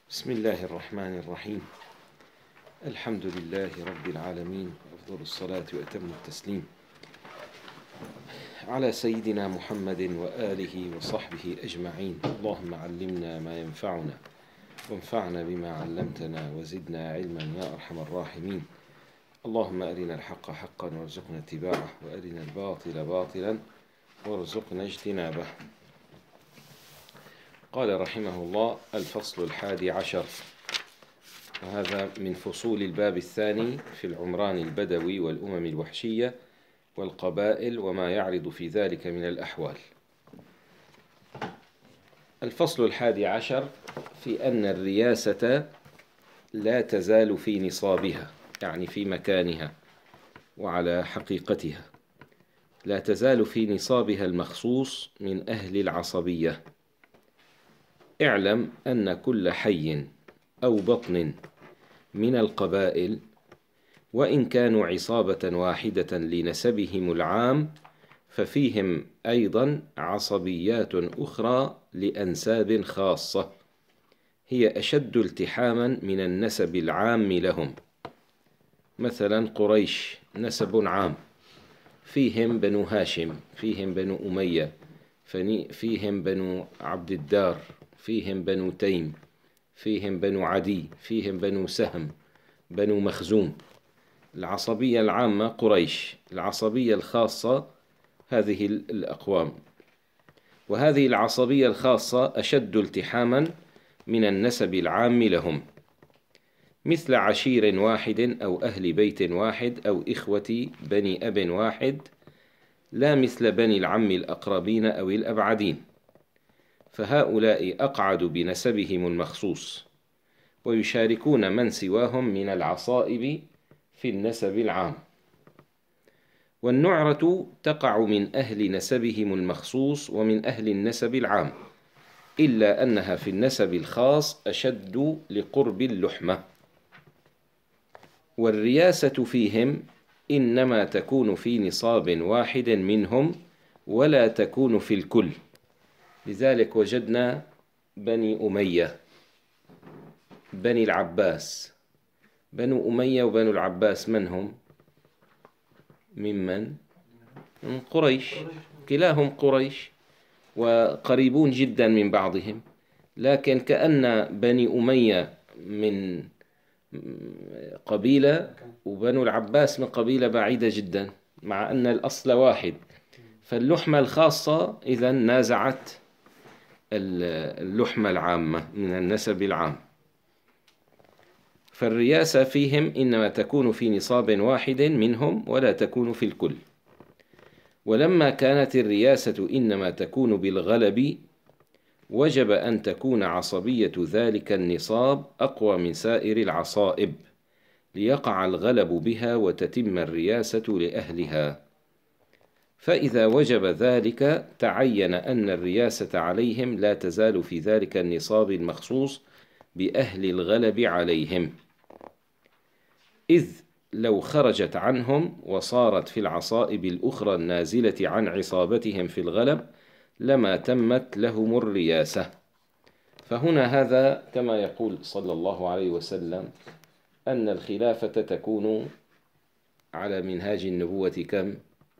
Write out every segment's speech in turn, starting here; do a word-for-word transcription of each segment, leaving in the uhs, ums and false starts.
بسم الله الرحمن الرحيم. الحمد لله رب العالمين، أفضل الصلاة وأتم التسليم على سيدنا محمد وآله وصحبه أجمعين. اللهم علمنا ما ينفعنا وانفعنا بما علمتنا وزدنا علما يا أرحم الراحمين. اللهم أرنا الحق حقا وارزقنا اتباعه، وأرنا الباطل باطلا وارزقنا اجتنابه. قال رحمه الله: الفصل الحادي عشر، وهذا من فصول الباب الثاني في العمران البدوي والأمم الوحشية والقبائل وما يعرض في ذلك من الأحوال. الفصل الحادي عشر في أن الرياسة لا تزال في نصابها، يعني في مكانها وعلى حقيقتها، لا تزال في نصابها المخصوص من أهل العصبية. اعلم أن كل حي أو بطن من القبائل، وإن كانوا عصابة واحدة لنسبهم العام، ففيهم أيضا عصبيات أخرى لأنساب خاصة هي أشد التحاما من النسب العام لهم. مثلا قريش نسب عام، فيهم بنو هاشم، فيهم بنو أمية، فيهم بنو عبد الدار، فيهم بنو تيم، فيهم بنو عدي، فيهم بنو سهم، بنو مخزوم. العصبية العامة قريش، العصبية الخاصة هذه الأقوام، وهذه العصبية الخاصة أشد التحاما من النسب العام لهم، مثل عشير واحد أو أهل بيت واحد أو إخوة بني أب واحد، لا مثل بني العم الأقربين أو الأبعدين، فهؤلاء أقعد بنسبهم المخصوص، ويشاركون من سواهم من العصائب في النسب العام. والنعرة تقع من أهل نسبهم المخصوص ومن أهل النسب العام، إلا أنها في النسب الخاص أشد لقرب اللحمة. والرياسة فيهم إنما تكون في نصاب واحد منهم، ولا تكون في الكل. لذلك وجدنا بني أمية، بني العباس. بنو أمية وبنو العباس من هم؟ ممن؟ من قريش، كلاهم قريش وقريبون جدا من بعضهم، لكن كأن بني أمية من قبيلة وبنو العباس من قبيلة بعيدة جدا، مع أن الأصل واحد، فاللحمة الخاصة إذن نازعت اللحمة العامة من النسب العام. فالرياسة فيهم إنما تكون في نصاب واحد منهم، ولا تكون في الكل. ولما كانت الرياسة إنما تكون بالغلب، وجب أن تكون عصبية ذلك النصاب أقوى من سائر العصائب، ليقع الغلب بها وتتم الرياسة لأهلها. فإذا وجب ذلك تعين أن الرياسة عليهم لا تزال في ذلك النصاب المخصوص بأهل الغلب عليهم، إذ لو خرجت عنهم وصارت في العصائب الأخرى النازلة عن عصابتهم في الغلب لما تمت لهم الرياسة. فهنا هذا كما يقول صلى الله عليه وسلم أن الخلافة تكون على منهاج النبوة كم؟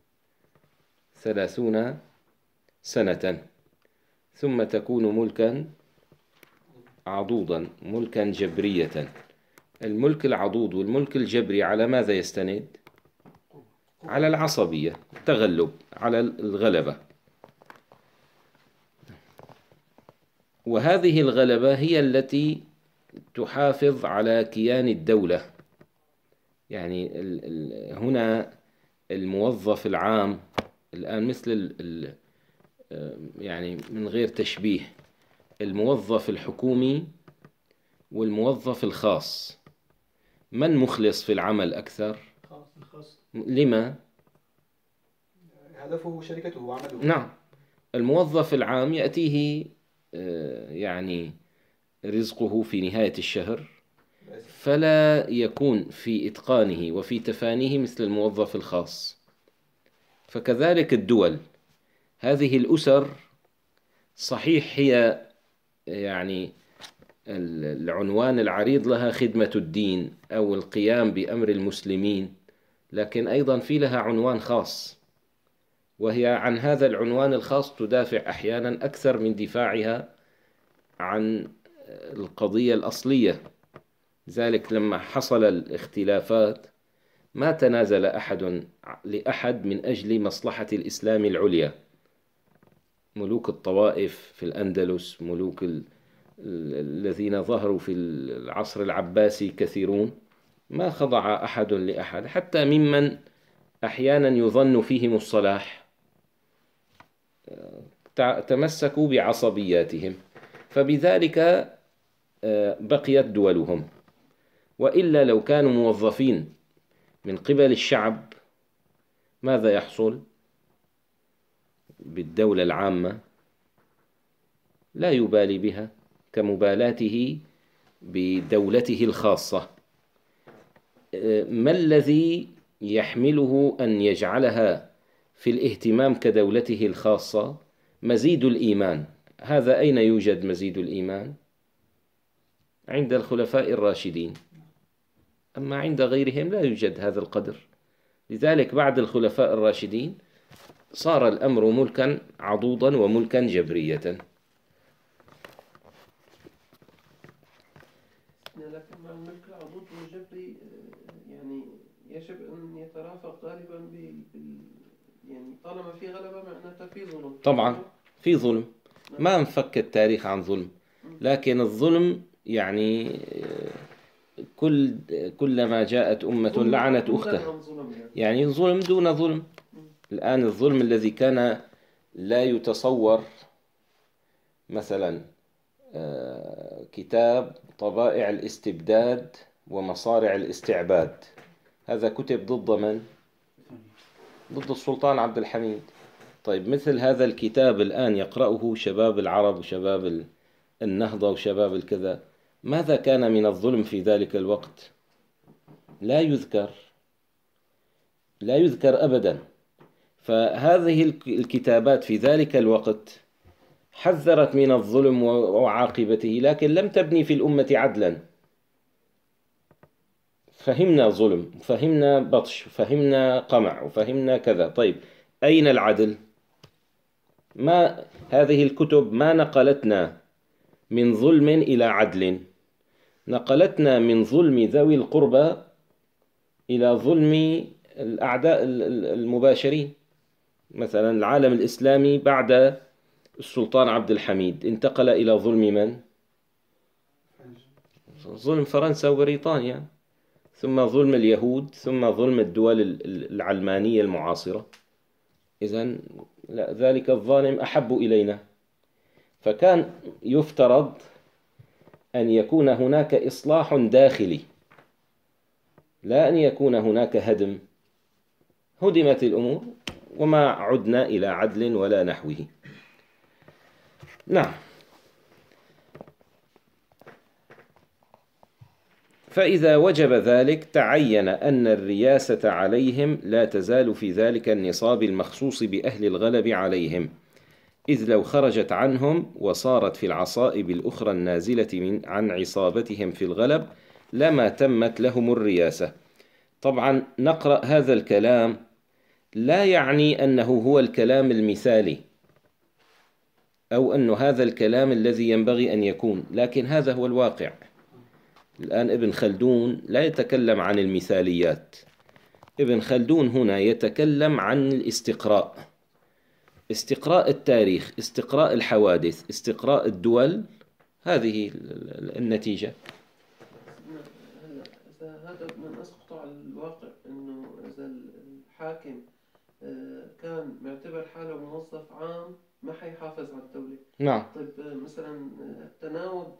ثلاثون سنة، ثم تكون ملكا عضوضا، ملكا جبرية. الملك العضوض والملك الجبري على ماذا يستند؟ على العصبية، التغلب على الغلبة. وهذه الغلبة هي التي تحافظ على كيان الدولة. يعني هنا الموظف العام الآن مثل ال يعني من غير تشبيه، الموظف الحكومي والموظف الخاص، من مخلص في العمل أكثر؟ الخاص. لما؟ هدفه شركته وعمله. نعم. الموظف العام يأتيه يعني رزقه في نهاية الشهر، فلا يكون في إتقانه وفي تفانيه مثل الموظف الخاص. فكذلك الدول، هذه الأسر صحيح هي يعني العنوان العريض لها خدمة الدين أو القيام بأمر المسلمين، لكن أيضا في لها عنوان خاص، وهي عن هذا العنوان الخاص تدافع أحيانا أكثر من دفاعها عن القضية الأصلية. ذلك لما حصل الاختلافات ما تنازل أحد لأحد من أجل مصلحة الإسلام العليا. ملوك الطوائف في الأندلس، ملوك ال... الذين ظهروا في العصر العباسي كثيرون، ما خضع أحد لأحد، حتى ممن أحيانا يظن فيهم الصلاح تمسكوا بعصبياتهم، فبذلك بقيت دولهم. وإلا لو كانوا موظفين من قبل الشعب ماذا يحصل بالدولة العامة؟ لا يبالي بها كمبالاته بدولته الخاصة. ما الذي يحمله أن يجعلها في الاهتمام كدولته الخاصة؟ مزيد الإيمان. هذا أين يوجد مزيد الإيمان؟ عند الخلفاء الراشدين، أما عند غيرهم لا يوجد هذا القدر. لذلك بعد الخلفاء الراشدين صار الأمر ملكا عضوضا وملكا جبرية. لكن مع الملك العضوض والجبري يعني يجب أن يترافق غالبا بال يعني طالما في غلبة معناتها في ظلم. طبعا في ظلم، ما انفك التاريخ عن ظلم، لكن الظلم يعني كل كلما جاءت أمة لعنت أختها، يعني ظلم دون ظلم. الآن الظلم الذي كان لا يتصور، مثلا كتاب طبائع الاستبداد ومصارع الاستعباد، هذا كتب ضد من؟ ضد السلطان عبد الحميد. طيب مثل هذا الكتاب الآن يقرأه شباب العرب وشباب النهضة وشباب الكذا، ماذا كان من الظلم في ذلك الوقت؟ لا يذكر، لا يذكر أبدا. فهذه الكتابات في ذلك الوقت حذرت من الظلم وعاقبته، لكن لم تبني في الأمة عدلا. فهمنا ظلم، فهمنا بطش، فهمنا قمع، وفهمنا كذا. طيب أين العدل؟ ما هذه الكتب ما نقلتنا من ظلم إلى عدل، نقلتنا من ظلم ذوي القربى إلى ظلم الأعداء المباشرين. مثلا العالم الإسلامي بعد السلطان عبد الحميد انتقل إلى ظلم من؟ ظلم فرنسا وبريطانيا، ثم ظلم اليهود، ثم ظلم الدول العلمانية المعاصرة. إذن ذلك الظالم أحب إلينا. فكان يفترض أن يكون هناك إصلاح داخلي، لا أن يكون هناك هدم. هدمت الأمور وما عدنا إلى عدل ولا نحوه. نعم. فإذا وجب ذلك تعين أن الرياسة عليهم لا تزال في ذلك النصاب المخصوص بأهل الغلب عليهم، إذ لو خرجت عنهم وصارت في العصائب الأخرى النازلة من عن عصابتهم في الغلب لما تمت لهم الرياسة. طبعا نقرأ هذا الكلام لا يعني أنه هو الكلام المثالي أو أن هذا الكلام الذي ينبغي أن يكون، لكن هذا هو الواقع. الآن ابن خلدون لا يتكلم عن المثاليات، ابن خلدون هنا يتكلم عن الاستقراء، استقراء التاريخ، استقراء الحوادث، استقراء الدول. هذه النتيجة. هذا من أسقط على الواقع، أنه إذا الحاكم كان معتبر حاله موظف عام ما حيحافظ على الدولة. نعم. طيب مثلا تناوب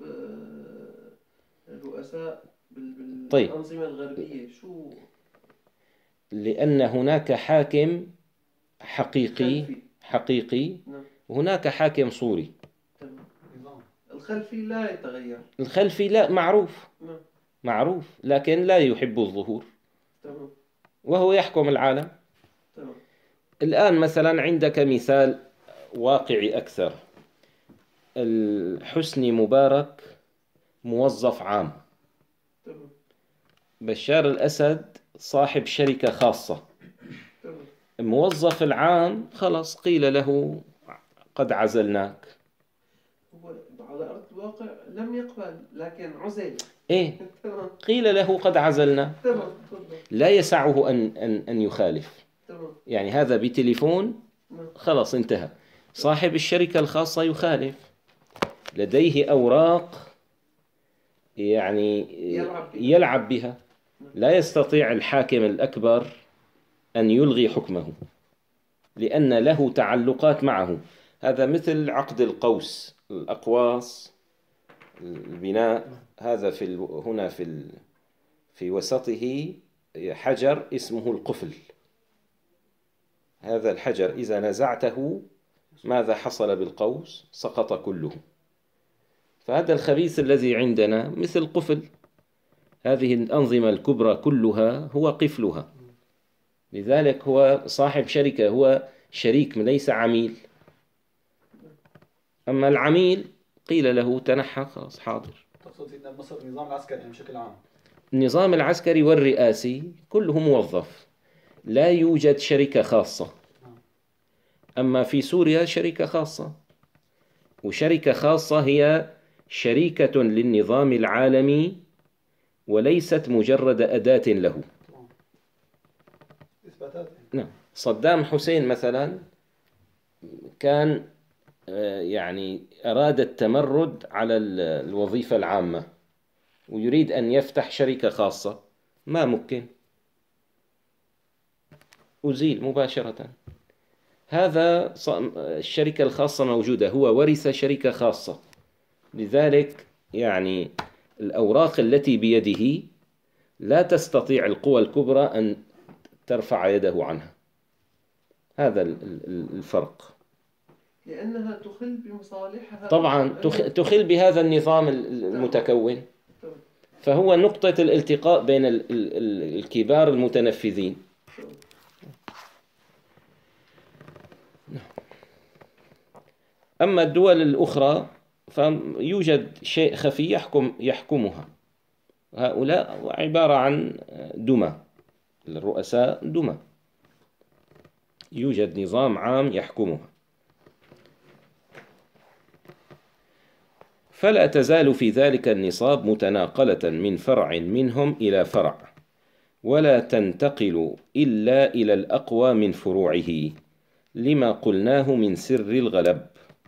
الرؤساء بالأنظمة الغربية شو؟ لأن هناك حاكم حقيقي خلفي. حقيقي نعم. وهناك حاكم صوري. تمام. الخلفي لا يتغير. الخلفي لا معروف. نعم. معروف لكن لا يحب الظهور. تمام. وهو يحكم العالم. تمام. الآن مثلا عندك مثال واقعي أكثر. الحسني مبارك موظف عام. تمام. بشار الأسد صاحب شركة خاصة. تمام. الموظف العام خلص قيل له قد عزلناك. هو على أرض الواقع لم يقبل لكن عزل. إيه، تمام. قيل له قد عزلنا، تمام. تفضل. لا يسعه أن أن أن يخالف. تمام. يعني هذا بتليفون نعم. خلص انتهى. صاحب الشركة الخاصة يخالف، لديه أوراق يعني يلعب بها. يلعب بها، لا يستطيع الحاكم الأكبر أن يلغي حكمه لأن له تعلقات معه. هذا مثل عقد القوس، الأقواس، البناء. هذا في ال... هنا في ال... في وسطه حجر اسمه القفل. هذا الحجر إذا نزعته ماذا حصل بالقوس؟ سقط كله. فهذا الخبيث الذي عندنا مثل قفل. هذه الأنظمة الكبرى كلها هو قفلها. لذلك هو صاحب شركة، هو شريك ليس عميل. أما العميل قيل له تنحى خلاص حاضر. تقصد سيدنا بمصر النظام العسكري يعني بشكل عام؟ النظام العسكري والرئاسي كله موظف، لا يوجد شركة خاصة. أما في سوريا شركة خاصة، وشركة خاصة هي شريكة للنظام العالمي وليست مجرد أداة له. نعم. صدام حسين مثلا كان يعني أراد التمرد على الوظيفة العامة ويريد أن يفتح شركة خاصة، ما ممكن، أزيل مباشرة. هذا الشركة الخاصة موجودة، هو ورث شركة خاصة، لذلك يعني الأوراق التي بيده لا تستطيع القوى الكبرى أن ترفع يده عنها. هذا الفرق. لأنها تخل بمصالحها. طبعا تخل بهذا النظام المتكون، فهو نقطة الالتقاء بين الكبار المتنفذين. أما الدول الأخرى فيوجد شيء خفي يحكم يحكمها. هؤلاء عبارة عن دمى، الرؤساء دمى، يوجد نظام عام يحكمها. فلا تزال في ذلك النصاب متناقلة من فرع منهم إلى فرع، ولا تنتقل إلا إلى الأقوى من فروعه، لما قلناه من سر الغلب.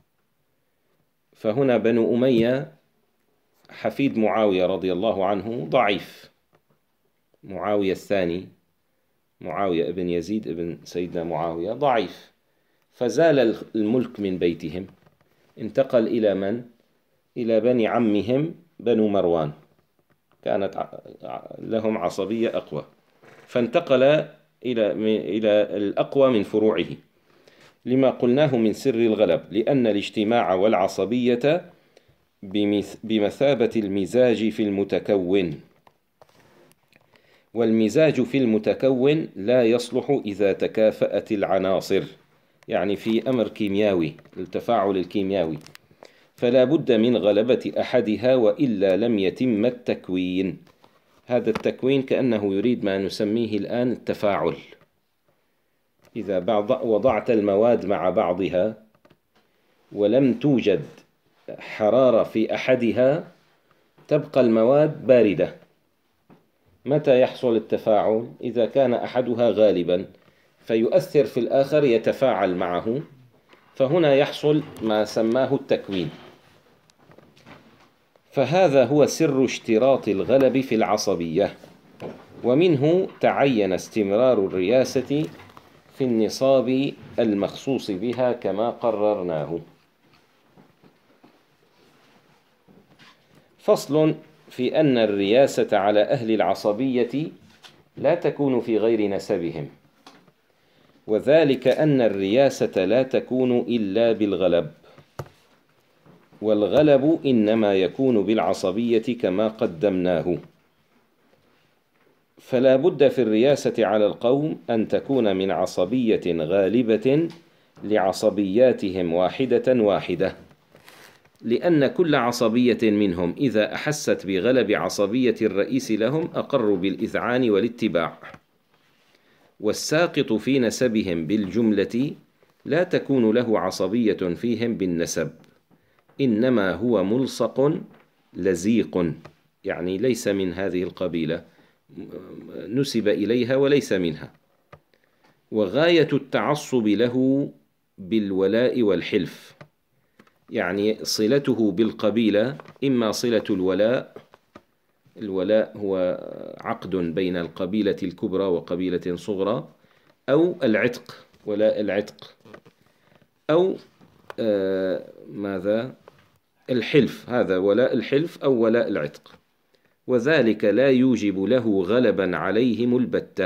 فهنا بنو أمية حفيد معاوية رضي الله عنه ضعيف، معاوية الثاني، معاوية ابن يزيد ابن سيدنا معاوية ضعيف، فزال الملك من بيتهم، انتقل إلى من؟ إلى بني عمهم بنو مروان، كانت لهم عصبية أقوى، فانتقل إلى إلى الأقوى من فروعه، لما قلناه من سر الغلب، لأن الاجتماع والعصبية بمثابة المزاج في المتكون، والمزاج في المتكون لا يصلح إذا تكافأت العناصر، يعني في أمر كيميائي، التفاعل الكيميائي، فلا بد من غلبة أحدها وإلا لم يتم التكوين. هذا التكوين كأنه يريد ما نسميه الآن التفاعل. إذا وضعت المواد مع بعضها ولم توجد حرارة في أحدها تبقى المواد باردة. متى يحصل التفاعل؟ إذا كان أحدها غالبا فيؤثر في الآخر يتفاعل معه، فهنا يحصل ما سماه التكوين. فهذا هو سر اشتراط الغلب في العصبية، ومنه تعين استمرار الرياسة في النصاب المخصوص بها كما قررناه. فصل في أن الرياسة على أهل العصبية لا تكون في غير نسبهم، وذلك أن الرياسة لا تكون إلا بالغلب، والغلب إنما يكون بالعصبية كما قدمناه. فلا بد في الرياسة على القوم أن تكون من عصبية غالبة لعصبياتهم واحدة واحدة، لأن كل عصبية منهم إذا أحست بغلب عصبية الرئيس لهم أقروا بالإذعان والاتباع. والساقط في نسبهم بالجملة لا تكون له عصبية فيهم بالنسب، إنما هو ملصق لزيق، يعني ليس من هذه القبيلة، نسب إليها وليس منها. وغاية التعصب له بالولاء والحلف، يعني صلته بالقبيلة إما صلة الولاء، الولاء هو عقد بين القبيلة الكبرى وقبيلة صغرى، أو العتق، ولاء العتق، أو آه ماذا الحلف، هذا ولاء الحلف أو ولاء العتق. وذلك لا يوجب له غلبا عليهم البتة.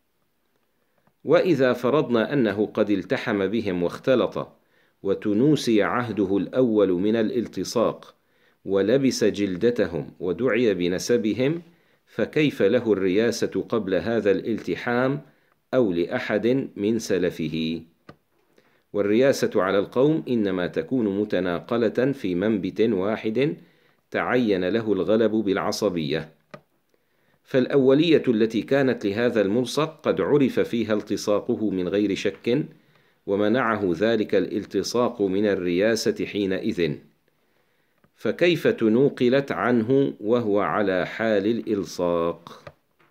وإذا فرضنا أنه قد التحم بهم واختلط وتنوسي عهده الأول من الالتصاق ولبس جلدتهم ودعي بنسبهم، فكيف له الرياسة قبل هذا الالتحام أو لأحد من سلفه؟ والرياسة على القوم إنما تكون متناقلة في منبت واحد تعين له الغلب بالعصبية. فالأولية التي كانت لهذا الملصق قد عرف فيها التصاقه من غير شك، ومنعه ذلك الالتصاق من الرياسة حينئذ، فكيف تنوقلت عنه وهو على حال الإلصاق؟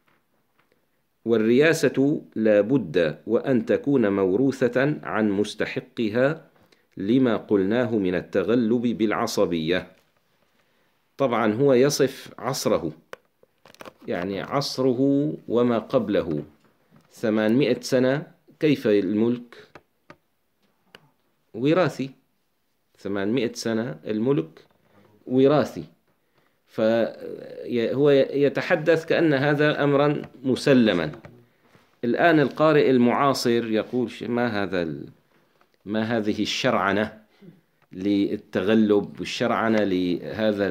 والرياسة لا بد وأن تكون موروثة عن مستحقها لما قلناه من التغلب بالعصبية. طبعا هو يصف عصره، يعني عصره وما قبله ثمانمائة سنة، كيف الملك وراثي، ثمانمائة سنة الملك وراثي، فهو يتحدث كأن هذا أمرا مسلما. الآن القارئ المعاصر يقول ما هذا، ما هذه الشرعنة للتغلب والشرعنة لهذا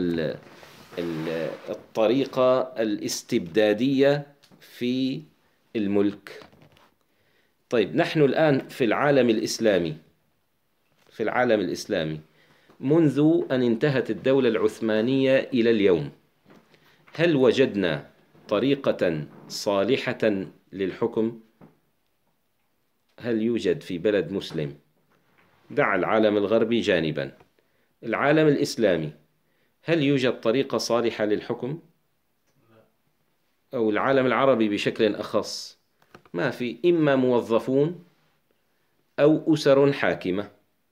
الطريقة الاستبدادية في الملك. طيب نحن الآن في العالم الإسلامي، في العالم الإسلامي منذ أن انتهت الدولة العثمانية إلى اليوم، هل وجدنا طريقة صالحة للحكم؟ هل يوجد في بلد مسلم، دع العالم الغربي جانبا، العالم الإسلامي، هل يوجد طريقة صالحة للحكم؟ أو العالم العربي بشكل أخص، ما في، إما موظفون أو أسر حاكمة.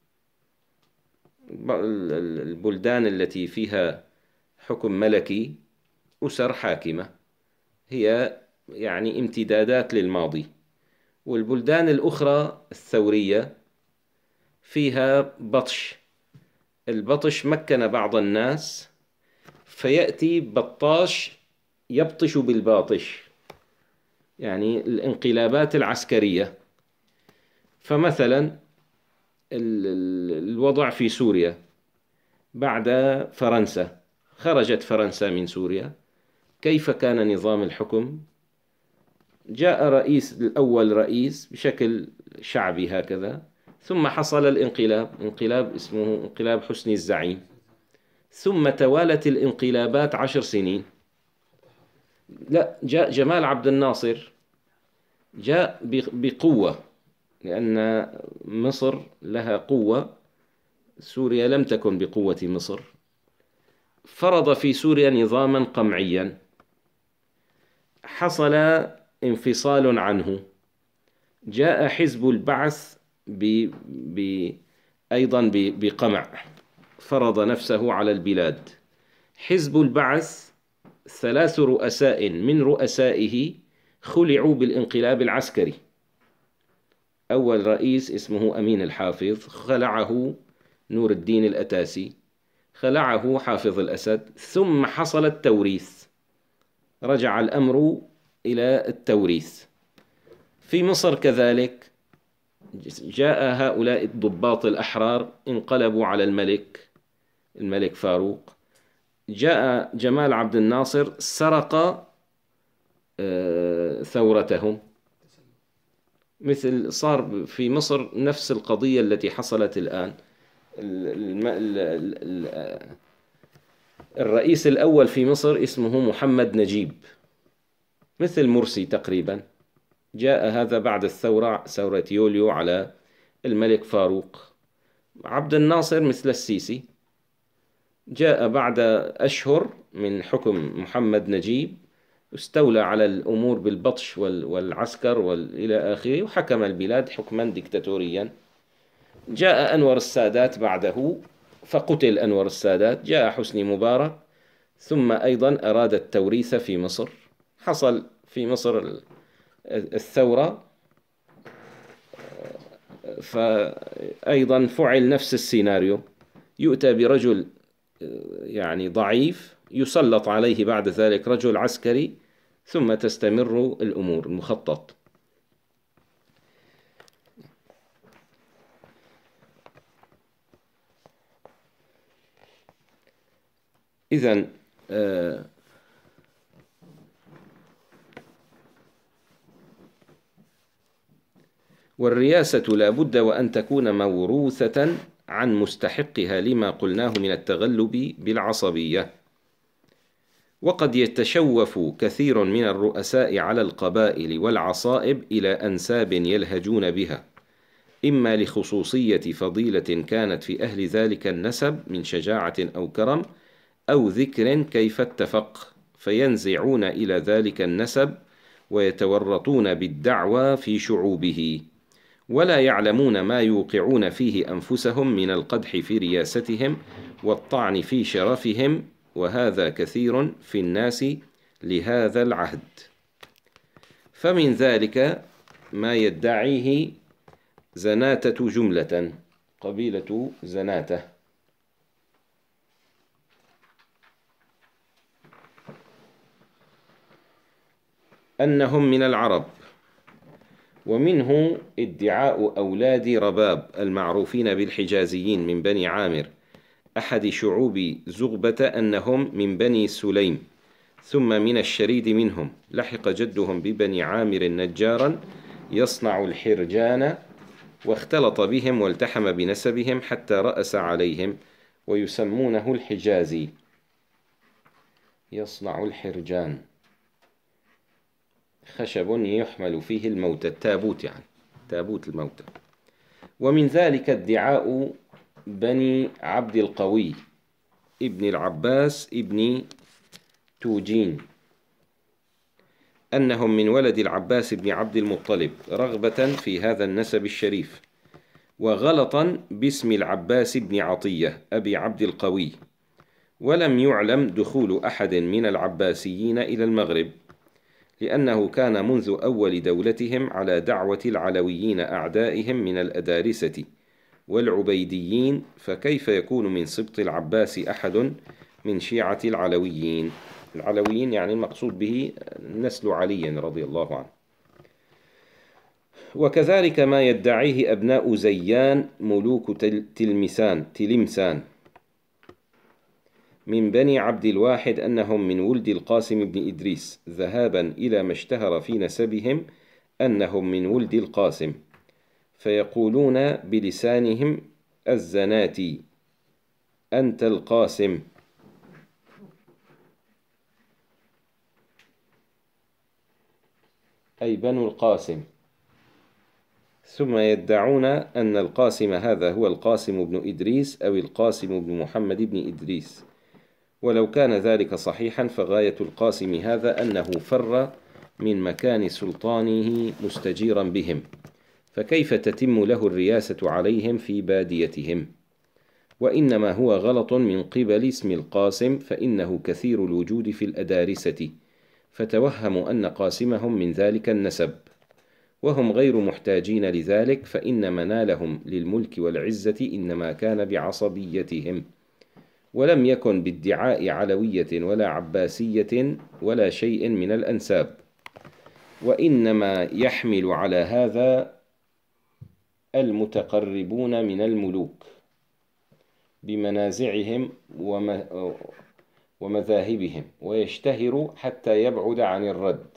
البلدان التي فيها حكم ملكي أسر حاكمة هي يعني امتدادات للماضي، والبلدان الأخرى الثورية فيها بطش، البطش مكن بعض الناس فيأتي بطاش يبطش بالباطش، يعني الانقلابات العسكرية. فمثلا الوضع في سوريا بعد فرنسا، خرجت فرنسا من سوريا، كيف كان نظام الحكم؟ جاء رئيس الأول رئيس بشكل شعبي هكذا، ثم حصل الانقلاب، انقلاب اسمه انقلاب حسني الزعيم، ثم توالت الانقلابات عشر سنين. لا، جاء جمال عبد الناصر، جاء بقوة، لأن مصر لها قوة، سوريا لم تكن بقوة مصر، فرض في سوريا نظاما قمعيا، حصل انفصال عنه، جاء حزب البعث ب... ب... أيضا ب... بقمع، فرض نفسه على البلاد. حزب البعث ثلاث رؤساء من رؤسائه خلعوا بالانقلاب العسكري. أول رئيس اسمه أمين الحافظ، خلعه نور الدين الأتاسي، خلعه حافظ الأسد، ثم حصل التوريث، رجع الأمر إلى التوريث. في مصر كذلك جاء هؤلاء الضباط الأحرار انقلبوا على الملك، الملك فاروق، جاء جمال عبد الناصر سرق ثورتهم، مثل صار في مصر نفس القضية التي حصلت الآن. الرئيس الأول في مصر اسمه محمد نجيب، مثل مرسي تقريبا. جاء هذا بعد الثورة، ثورة يوليو على الملك فاروق. عبد الناصر مثل السيسي، جاء بعد أشهر من حكم محمد نجيب، استولى على الأمور بالبطش والعسكر وإلى آخره، وحكم البلاد حكما ديكتاتوريا. جاء أنور السادات بعده فقتل أنور السادات، جاء حسني مبارك، ثم أيضا أراد التوريث في مصر. حصل في مصر الثورة، فأيضا فعل نفس السيناريو، يؤتى برجل يعني ضعيف يسلط عليه بعد ذلك رجل عسكري، ثم تستمر الأمور المخطط. إذن آه والرياسة لا بد وأن تكون موروثة عن مستحقها لما قلناه من التغلب بالعصبية. وقد يتشوف كثير من الرؤساء على القبائل والعصائب إلى أنساب يلهجون بها، إما لخصوصية فضيلة كانت في أهل ذلك النسب من شجاعة أو كرم، أو ذكر كيف اتفق، فينزعون إلى ذلك النسب ويتورطون بالدعوى في شعوبه، ولا يعلمون ما يوقعون فيه أنفسهم من القدح في رياستهم والطعن في شرفهم، وهذا كثير في الناس لهذا العهد. فمن ذلك ما يدعيه زناتة جملة، قبيلة زناتة، أنهم من العرب، ومنه ادعاء أولاد رباب المعروفين بالحجازيين من بني عامر أحد شعوب زغبة أنهم من بني سليم، ثم من الشريد منهم لحق جدهم ببني عامر نجارا يصنع الحرجان، واختلط بهم والتحم بنسبهم حتى رأس عليهم، ويسمونه الحجازي، يصنع الحرجان، خشب يحمل فيه الموتى، التابوت يعني تابوت الموتى. ومن ذلك ادعاء بني عبد القوي ابن العباس ابن توجين أنهم من ولد العباس بن عبد المطلب، رغبة في هذا النسب الشريف، وغلطا باسم العباس بن عطية أبي عبد القوي. ولم يعلم دخول أحد من العباسيين إلى المغرب، لأنه كان منذ أول دولتهم على دعوة العلويين أعدائهم من الأدارسة والعبيديين، فكيف يكون من سبط العباس أحد من شيعة العلويين؟ العلويين يعني المقصود به نسل علي رضي الله عنه. وكذلك ما يدعيه أبناء زيان ملوك تلمسان تلمسان من بني عبد الواحد أنهم من ولد القاسم بن إدريس، ذهابا إلى ما اشتهر في نسبهم أنهم من ولد القاسم، فيقولون بلسانهم الزناتي أنت القاسم، أي بنو القاسم، ثم يدعون أن القاسم هذا هو القاسم بن إدريس أو القاسم بن محمد بن إدريس. ولو كان ذلك صحيحا فغاية القاسم هذا أنه فر من مكان سلطانه مستجيرا بهم، فكيف تتم له الرياسة عليهم في باديتهم؟ وإنما هو غلط من قبل اسم القاسم، فإنه كثير الوجود في الأدارسة، فتوهموا أن قاسمهم من ذلك النسب، وهم غير محتاجين لذلك، فإن منالهم للملك والعزة إنما كان بعصبيتهم، ولم يكن بادعاء علوية ولا عباسية ولا شيء من الأنساب. وإنما يحمل على هذا المتقربون من الملوك بمنازعهم ومذاهبهم، ويشتهر حتى يبعد عن الرد.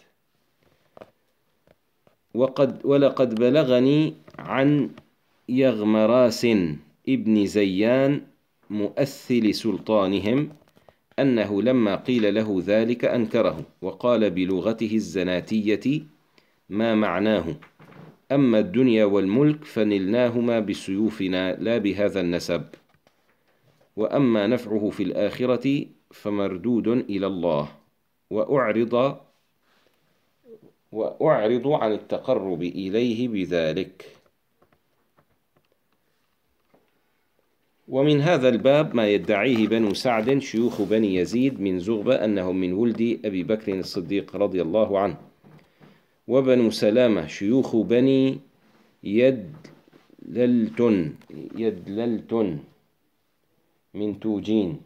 وقد ولقد بلغني عن يغمراس ابن زيان مؤثل سلطانهم أنه لما قيل له ذلك أنكره وقال بلغته الزناتية ما معناه: أما الدنيا والملك فنلناهما بسيوفنا لا بهذا النسب، وأما نفعه في الآخرة فمردود إلى الله، وأعرض وأعرض عن التقرب إليه بذلك. ومن هذا الباب ما يدعيه بنو سعد شيوخ بني يزيد من زغبة أنهم من ولد أبي بكر الصديق رضي الله عنه، وبنو سلامة شيوخ بني يدللتن يدللتن من توجين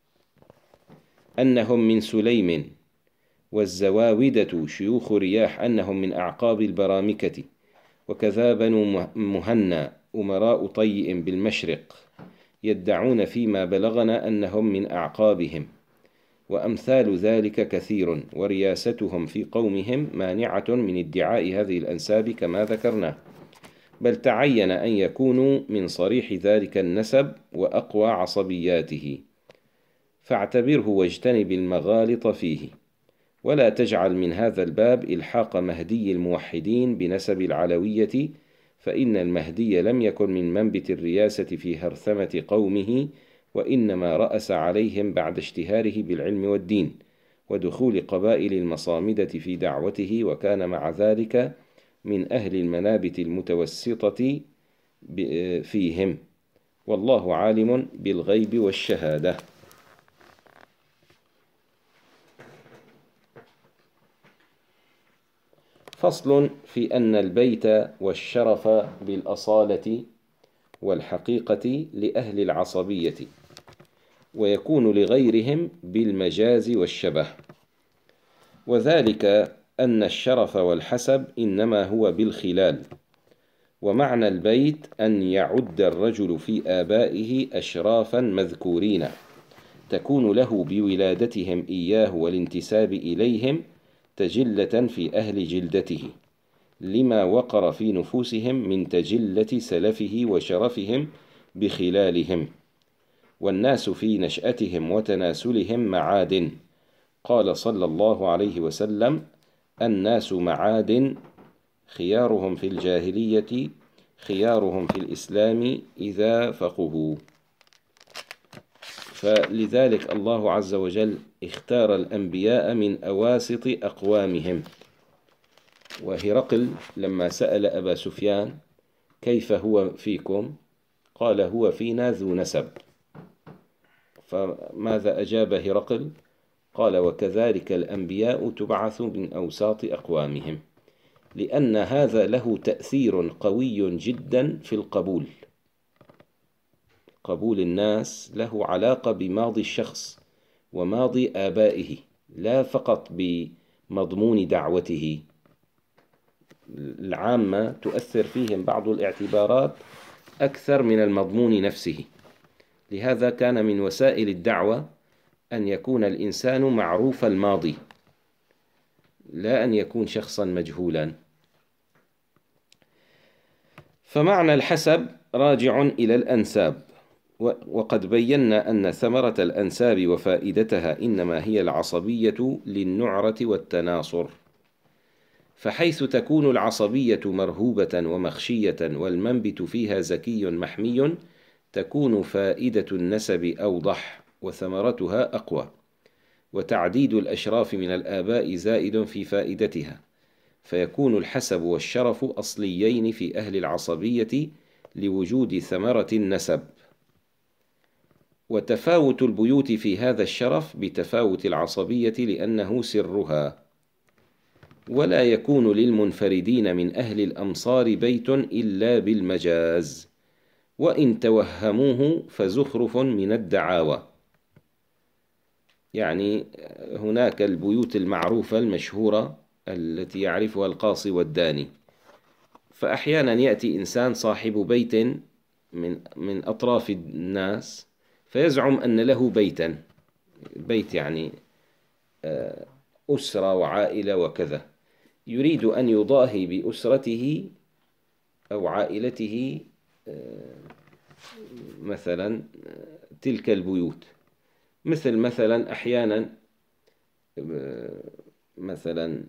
أنهم من سليم، والزواودة شيوخ رياح أنهم من أعقاب البرامكة، وكذا بنو مهنا أمراء طيء بالمشرق يدعون فيما بلغنا أنهم من أعقابهم، وأمثال ذلك كثير، ورياستهم في قومهم مانعة من ادعاء هذه الأنساب كما ذكرنا، بل تعين أن يكونوا من صريح ذلك النسب وأقوى عصبياته، فاعتبره واجتنب المغالط فيه، ولا تجعل من هذا الباب إلحاق مهدي الموحدين بنسب العلوية، فإن المهدي لم يكن من منبت الرياسة في هرثمة قومه، وإنما رأس عليهم بعد اشتهاره بالعلم والدين ودخول قبائل المصامدة في دعوته، وكان مع ذلك من أهل المنابت المتوسطة فيهم، والله عالم بالغيب والشهادة. فصل في أن البيت والشرف بالأصالة والحقيقة لأهل العصبية، ويكون لغيرهم بالمجاز والشبه، وذلك أن الشرف والحسب إنما هو بالخلال، ومعنى البيت أن يعد الرجل في آبائه أشرافا مذكورين تكون له بولادتهم إياه والانتساب إليهم تجلة في أهل جلدته، لما وقر في نفوسهم من تجلة سلفه وشرفهم بخلالهم، والناس في نشأتهم وتناسلهم معادن، قال صلى الله عليه وسلم: الناس معادن، خيارهم في الجاهلية خيارهم في الإسلام إذا فقهوا. فلذلك الله عز وجل اختار الأنبياء من أواسط أقوامهم. وهرقل لما سأل أبا سفيان كيف هو فيكم؟ قال: هو فينا ذو نسب. فماذا أجاب هرقل؟ قال: وكذلك الأنبياء تبعث من أوساط أقوامهم، لأن هذا له تأثير قوي جدا في القبول. قبول الناس له علاقة بماضي الشخص وماضي آبائه، لا فقط بمضمون دعوته. العامة تؤثر فيهم بعض الاعتبارات أكثر من المضمون نفسه، لهذا كان من وسائل الدعوة أن يكون الإنسان معروف الماضي، لا أن يكون شخصا مجهولا. فمعنى الحسب راجع إلى الأنساب، وقد بينا أن ثمرة الأنساب وفائدتها إنما هي العصبية للنعرة والتناصر، فحيث تكون العصبية مرهوبة ومخشية والمنبت فيها زكي محمي، تكون فائدة النسب أوضح وثمرتها أقوى، وتعديد الأشراف من الآباء زائد في فائدتها، فيكون الحسب والشرف أصليين في أهل العصبية لوجود ثمرة النسب، وتفاوت البيوت في هذا الشرف بتفاوت العصبية لأنه سرها، ولا يكون للمنفردين من أهل الأمصار بيت إلا بالمجاز، وإن توهموه فزخرف من الدعاوى. يعني هناك البيوت المعروفة المشهورة التي يعرفها القاصي والداني، فأحيانا يأتي إنسان صاحب بيت من من أطراف الناس فيزعم أن له بيتا، بيت يعني أسرة وعائلة وكذا، يريد أن يضاهي بأسرته أو عائلته مثلا تلك البيوت، مثل مثلا أحيانا مثلا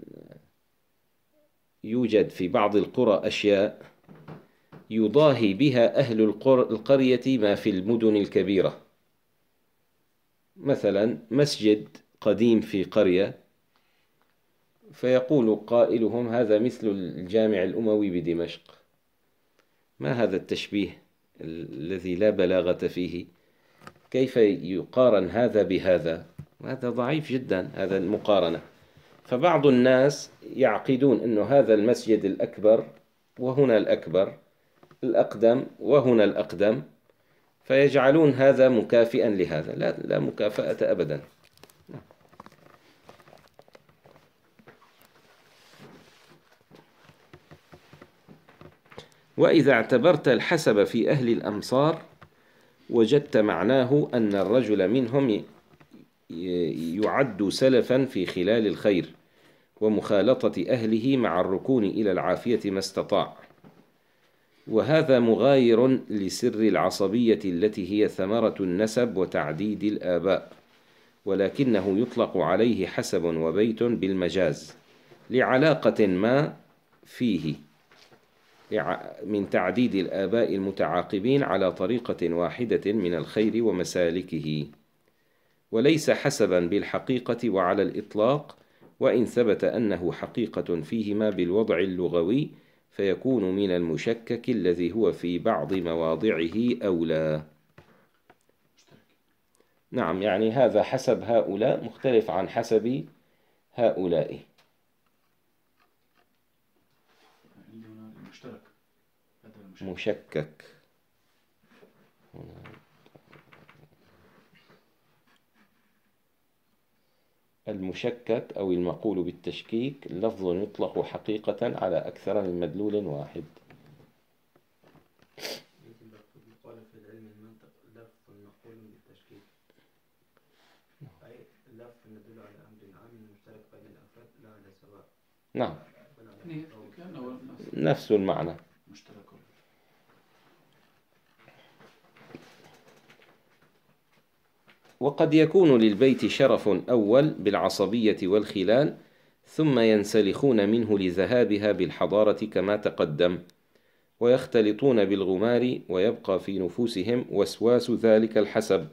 يوجد في بعض القرى أشياء يضاهي بها أهل القرية ما في المدن الكبيرة. مثلا مسجد قديم في قرية، فيقول قائلهم هذا مثل الجامع الأموي بدمشق. ما هذا التشبيه الذي لا بلاغة فيه؟ كيف يقارن هذا بهذا؟ هذا ضعيف جدا هذا المقارنة. فبعض الناس يعقدون أن هذا المسجد الأكبر وهنا الأكبر، الأقدم وهنا الأقدم، فيجعلون هذا مكافئا لهذا. لا, لا مكافأة أبدا. وإذا اعتبرت الحسب في أهل الأمصار وجدت معناه أن الرجل منهم يعد سلفا في خلال الخير ومخالطة أهله مع الركون إلى العافية ما استطاع، وهذا مغاير لسر العصبية التي هي ثمرة النسب وتعديد الآباء، ولكنه يطلق عليه حسب وبيت بالمجاز لعلاقة ما فيه من تعديد الآباء المتعاقبين على طريقة واحدة من الخير ومسالكه، وليس حسبا بالحقيقة وعلى الإطلاق، وإن ثبت أنه حقيقة فيهما بالوضع اللغوي فيكون من المشكك الذي هو في بعض مواضعه أولى. نعم، يعني هذا حسب هؤلاء مختلف عن حسب هؤلاء. مشكك. المشكك أو المقول بالتشكيك لفظ يطلق حقيقة على أكثر من مدلول واحد. يقال في العلم المنطق لفظ مقول بالتشكيك، أي لفظ يدل على أمر عام مشترك بين الأفراد لا على سواء. نعم، نعم. نفس المعنى. مشترك. وقد يكون للبيت شرف أول بالعصبية والخلال، ثم ينسلخون منه لذهابها بالحضارة كما تقدم، ويختلطون بالغمار، ويبقى في نفوسهم وسواس ذلك الحسب،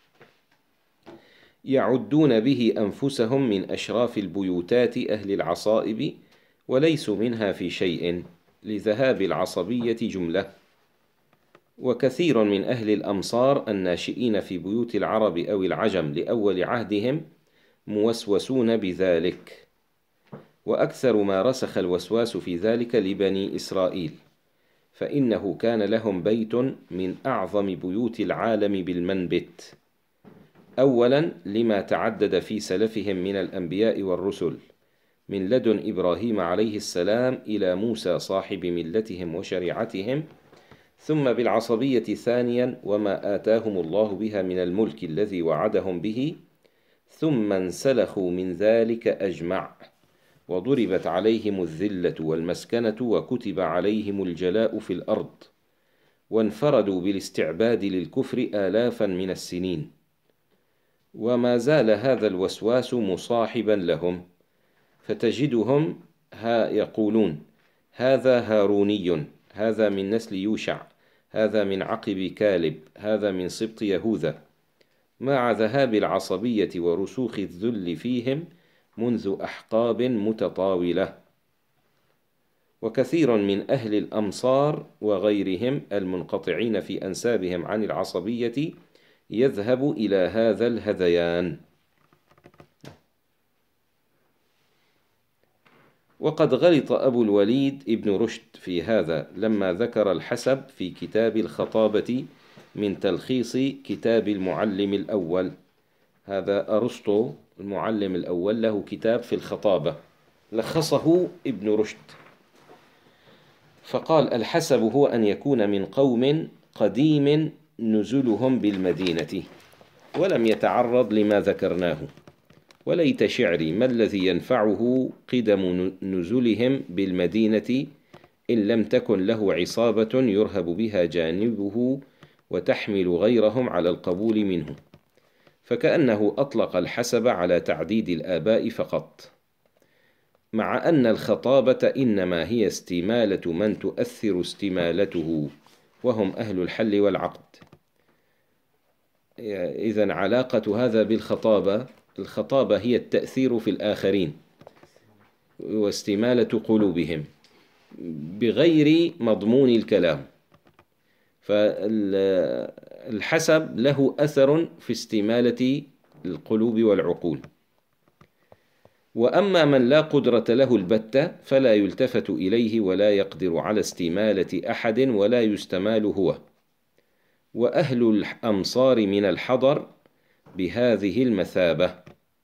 يعدون به أنفسهم من أشراف البيوتات أهل العصائب، وليسوا منها في شيء لذهاب العصبية جملة. وكثير من أهل الأمصار الناشئين في بيوت العرب أو العجم لأول عهدهم موسوسون بذلك، وأكثر ما رسخ الوسواس في ذلك لبني إسرائيل، فإنه كان لهم بيت من أعظم بيوت العالم بالمنبت، أولا لما تعدد في سلفهم من الأنبياء والرسل من لدن إبراهيم عليه السلام إلى موسى صاحب ملتهم وشريعتهم، ثم بالعصبية ثانيا وما آتاهم الله بها من الملك الذي وعدهم به، ثم انسلخوا من ذلك أجمع، وضربت عليهم الذلة والمسكنة، وكتب عليهم الجلاء في الأرض، وانفردوا بالاستعباد للكفر آلافا من السنين، وما زال هذا الوسواس مصاحبا لهم، فتجدهم ها يقولون هذا هاروني، هذا من نسل يوشع، هذا من عقب كالب، هذا من سبط يهوذا، مع ذهاب العصبية ورسوخ الذل فيهم منذ أحقاب متطاولة. وكثير من أهل الأمصار وغيرهم المنقطعين في أنسابهم عن العصبية يذهب إلى هذا الهذيان. وقد غلط أبو الوليد ابن رشد في هذا لما ذكر الحسب في كتاب الخطابة من تلخيص كتاب المعلم الأول. هذا أرسطو المعلم الأول له كتاب في الخطابة لخصه ابن رشد، فقال الحسب هو أن يكون من قوم قديم نزلهم بالمدينة ولم يتعرض لما ذكرناه، وليت شعري ما الذي ينفعه قدم نزلهم بالمدينة إن لم تكن له عصابة يرهب بها جانبه وتحمل غيرهم على القبول منه، فكأنه أطلق الحسب على تعديد الآباء فقط، مع أن الخطابة إنما هي استمالة من تؤثر استمالته وهم أهل الحل والعقد. إذن علاقة هذا بالخطابة، الخطابة هي التأثير في الآخرين واستمالة قلوبهم بغير مضمون الكلام، فالحسب له أثر في استمالة القلوب والعقول. وأما من لا قدرة له البتة فلا يلتفت إليه ولا يقدر على استمالة أحد ولا يستمال هو. وأهل الأمصار من الحضر بهذه المثابة،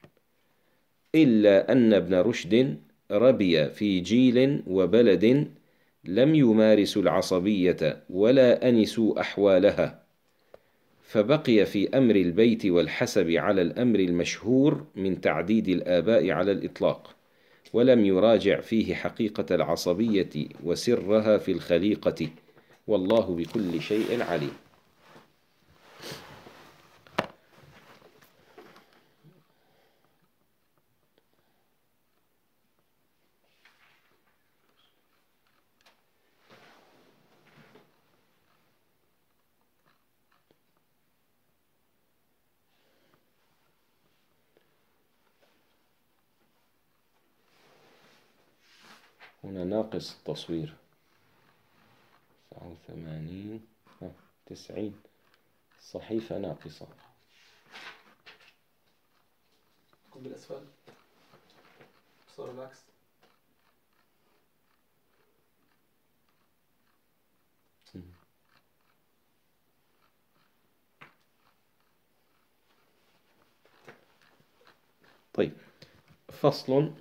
إلا أن ابن رشد ربي في جيل وبلد لم يمارسوا العصبية ولا أنسوا أحوالها، فبقي في أمر البيت والحسب على الأمر المشهور من تعديد الآباء على الإطلاق، ولم يراجع فيه حقيقة العصبية وسرها في الخليقة، والله بكل شيء عليم. هنا ناقص التصوير تسعة وثمانين تسعين، صحيفة ناقصة. كن بالأسفل صار العكس. طيب، فصل.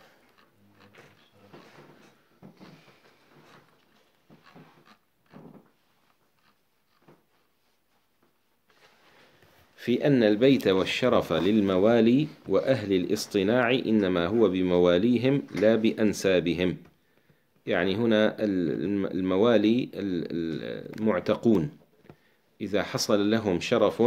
في أن البيت والشرف للموالي وأهل الاصطناع إنما هو بمواليهم لا بأنسابهم. يعني هنا الموالي المعتقون إذا حصل لهم شرف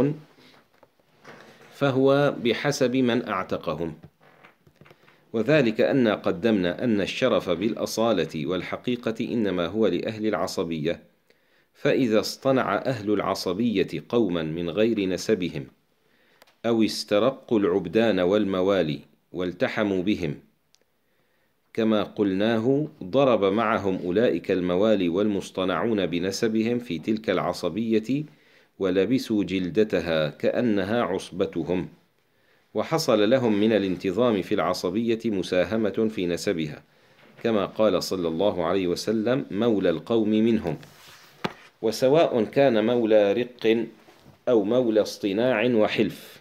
فهو بحسب من أعتقهم، وذلك أن قدمنا أن الشرف بالأصالة والحقيقة إنما هو لأهل العصبية، فإذا اصطنع أهل العصبية قوما من غير نسبهم أو استرقوا العبدان والموالي والتحموا بهم كما قلناه، ضرب معهم أولئك الموالي والمصطنعون بنسبهم في تلك العصبية ولبسوا جلدتها كأنها عصبتهم، وحصل لهم من الانتظام في العصبية مساهمة في نسبها، كما قال صلى الله عليه وسلم: مولى القوم منهم. وسواء كان مولى رق أو مولى اصطناع وحلف،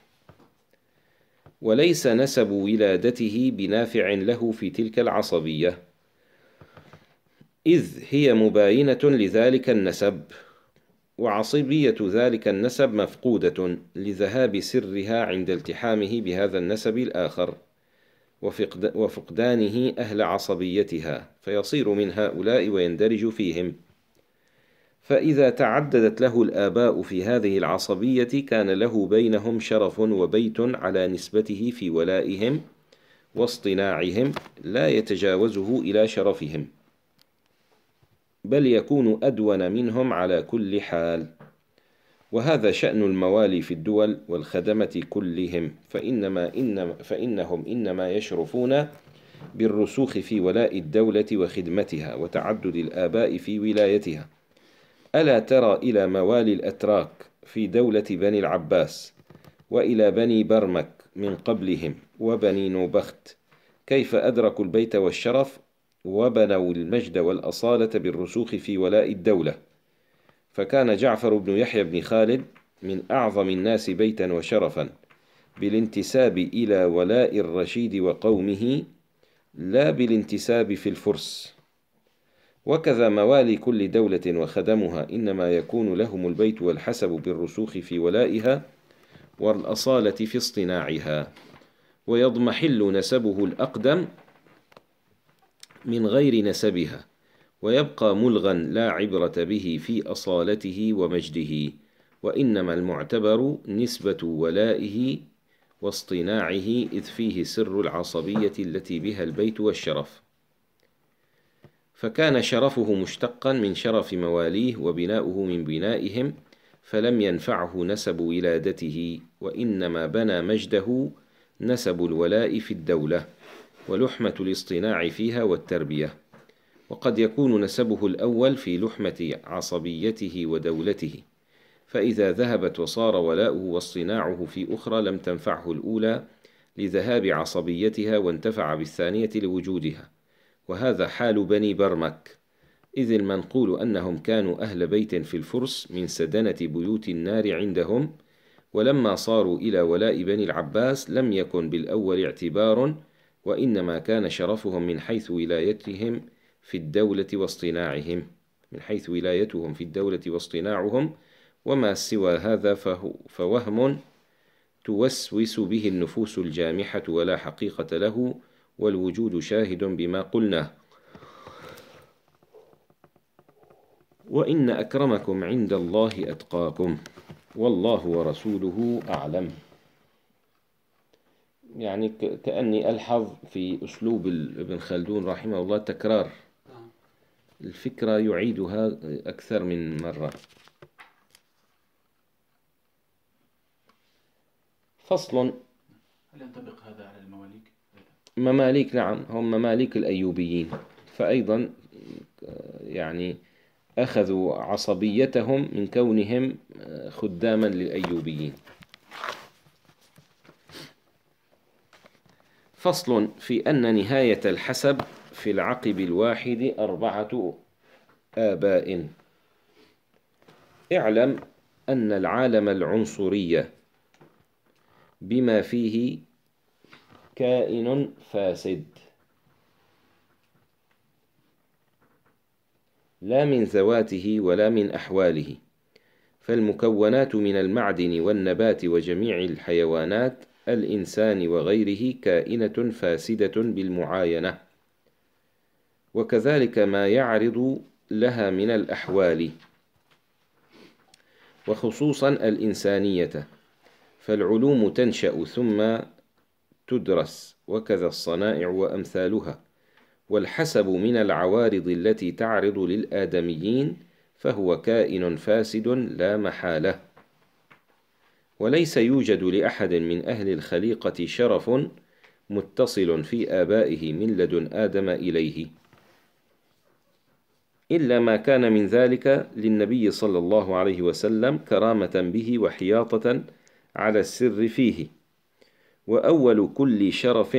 وليس نسب ولادته بنافع له في تلك العصبية، إذ هي مباينة لذلك النسب، وعصبية ذلك النسب مفقودة لذهاب سرها عند التحامه بهذا النسب الآخر وفقدانه أهل عصبيتها، فيصير من هؤلاء ويندرج فيهم. فإذا تعددت له الآباء في هذه العصبية كان له بينهم شرف وبيت على نسبته في ولائهم واصطناعهم لا يتجاوزه إلى شرفهم، بل يكون أدون منهم على كل حال. وهذا شأن الموالي في الدول والخدمة كلهم، فإنما إنما فإنهم إنما يشرفون بالرسوخ في ولاء الدولة وخدمتها وتعدد الآباء في ولايتها. ألا ترى إلى موالي الأتراك في دولة بني العباس، وإلى بني برمك من قبلهم وبني نوبخت، كيف أدركوا البيت والشرف وبنوا المجد والأصالة بالرسوخ في ولاء الدولة. فكان جعفر بن يحيى بن خالد من أعظم الناس بيتا وشرفا بالانتساب إلى ولاء الرشيد وقومه، لا بالانتساب في الفرس. وكذا موالي كل دولة وخدمها إنما يكون لهم البيت والحسب بالرسوخ في ولائها والأصالة في اصطناعها، ويضمحل نسبه الأقدم من غير نسبها، ويبقى ملغا لا عبرة به في أصالته ومجده، وإنما المعتبر نسبة ولائه واصطناعه، إذ فيه سر العصبية التي بها البيت والشرف، فكان شرفه مشتقا من شرف مواليه وبناؤه من بنائهم، فلم ينفعه نسب ولادته، وإنما بنى مجده نسب الولاء في الدولة ولحمة الاصطناع فيها والتربية. وقد يكون نسبه الأول في لحمة عصبيته ودولته، فإذا ذهبت وصار ولاؤه واصطناعه في أخرى لم تنفعه الأولى لذهاب عصبيتها، وانتفع بالثانية لوجودها. وهذا حال بني برمك، إذ المنقول أنهم كانوا أهل بيت في الفرس من سدنة بيوت النار عندهم، ولما صاروا إلى ولاء بني العباس لم يكن بالأول اعتبار، وإنما كان شرفهم من حيث ولايتهم في الدولة واصطناعهم من حيث ولايتهم في الدولة واصطناعهم، وما سوى هذا فوهم توسوس به النفوس الجامحة ولا حقيقة له، والوجود شاهد بما قلناه. وإن أكرمكم عند الله أتقاكم والله ورسوله أعلم. يعني كأني ألحظ في أسلوب ابن خلدون رحمه الله تكرار الفكرة، يعيدها أكثر من مرة. فصل. هل ينطبق هذا على المماليك؟ مماليك نعم، هم مماليك الأيوبيين، فأيضا يعني أخذوا عصبيتهم من كونهم خداما للأيوبيين. فصل في أن نهاية الحسب في العقب الواحد أربعة آباء. اعلم أن العالم العنصري بما فيه كائن فاسد، لا من ذواته ولا من أحواله، فالمكونات من المعدن والنبات وجميع الحيوانات الإنسان وغيره كائنة فاسدة بالمعاينة، وكذلك ما يعرض لها من الأحوال، وخصوصا الإنسانية، فالعلوم تنشأ ثم تدرس، وكذا الصنائع وأمثالها. والحسب من العوارض التي تعرض للآدميين، فهو كائن فاسد لا محالة، وليس يوجد لأحد من أهل الخليقة شرف متصل في آبائه من لدن آدم إليه، إلا ما كان من ذلك للنبي صلى الله عليه وسلم كرامة به وحياطة على السر فيه. وأول كل شرف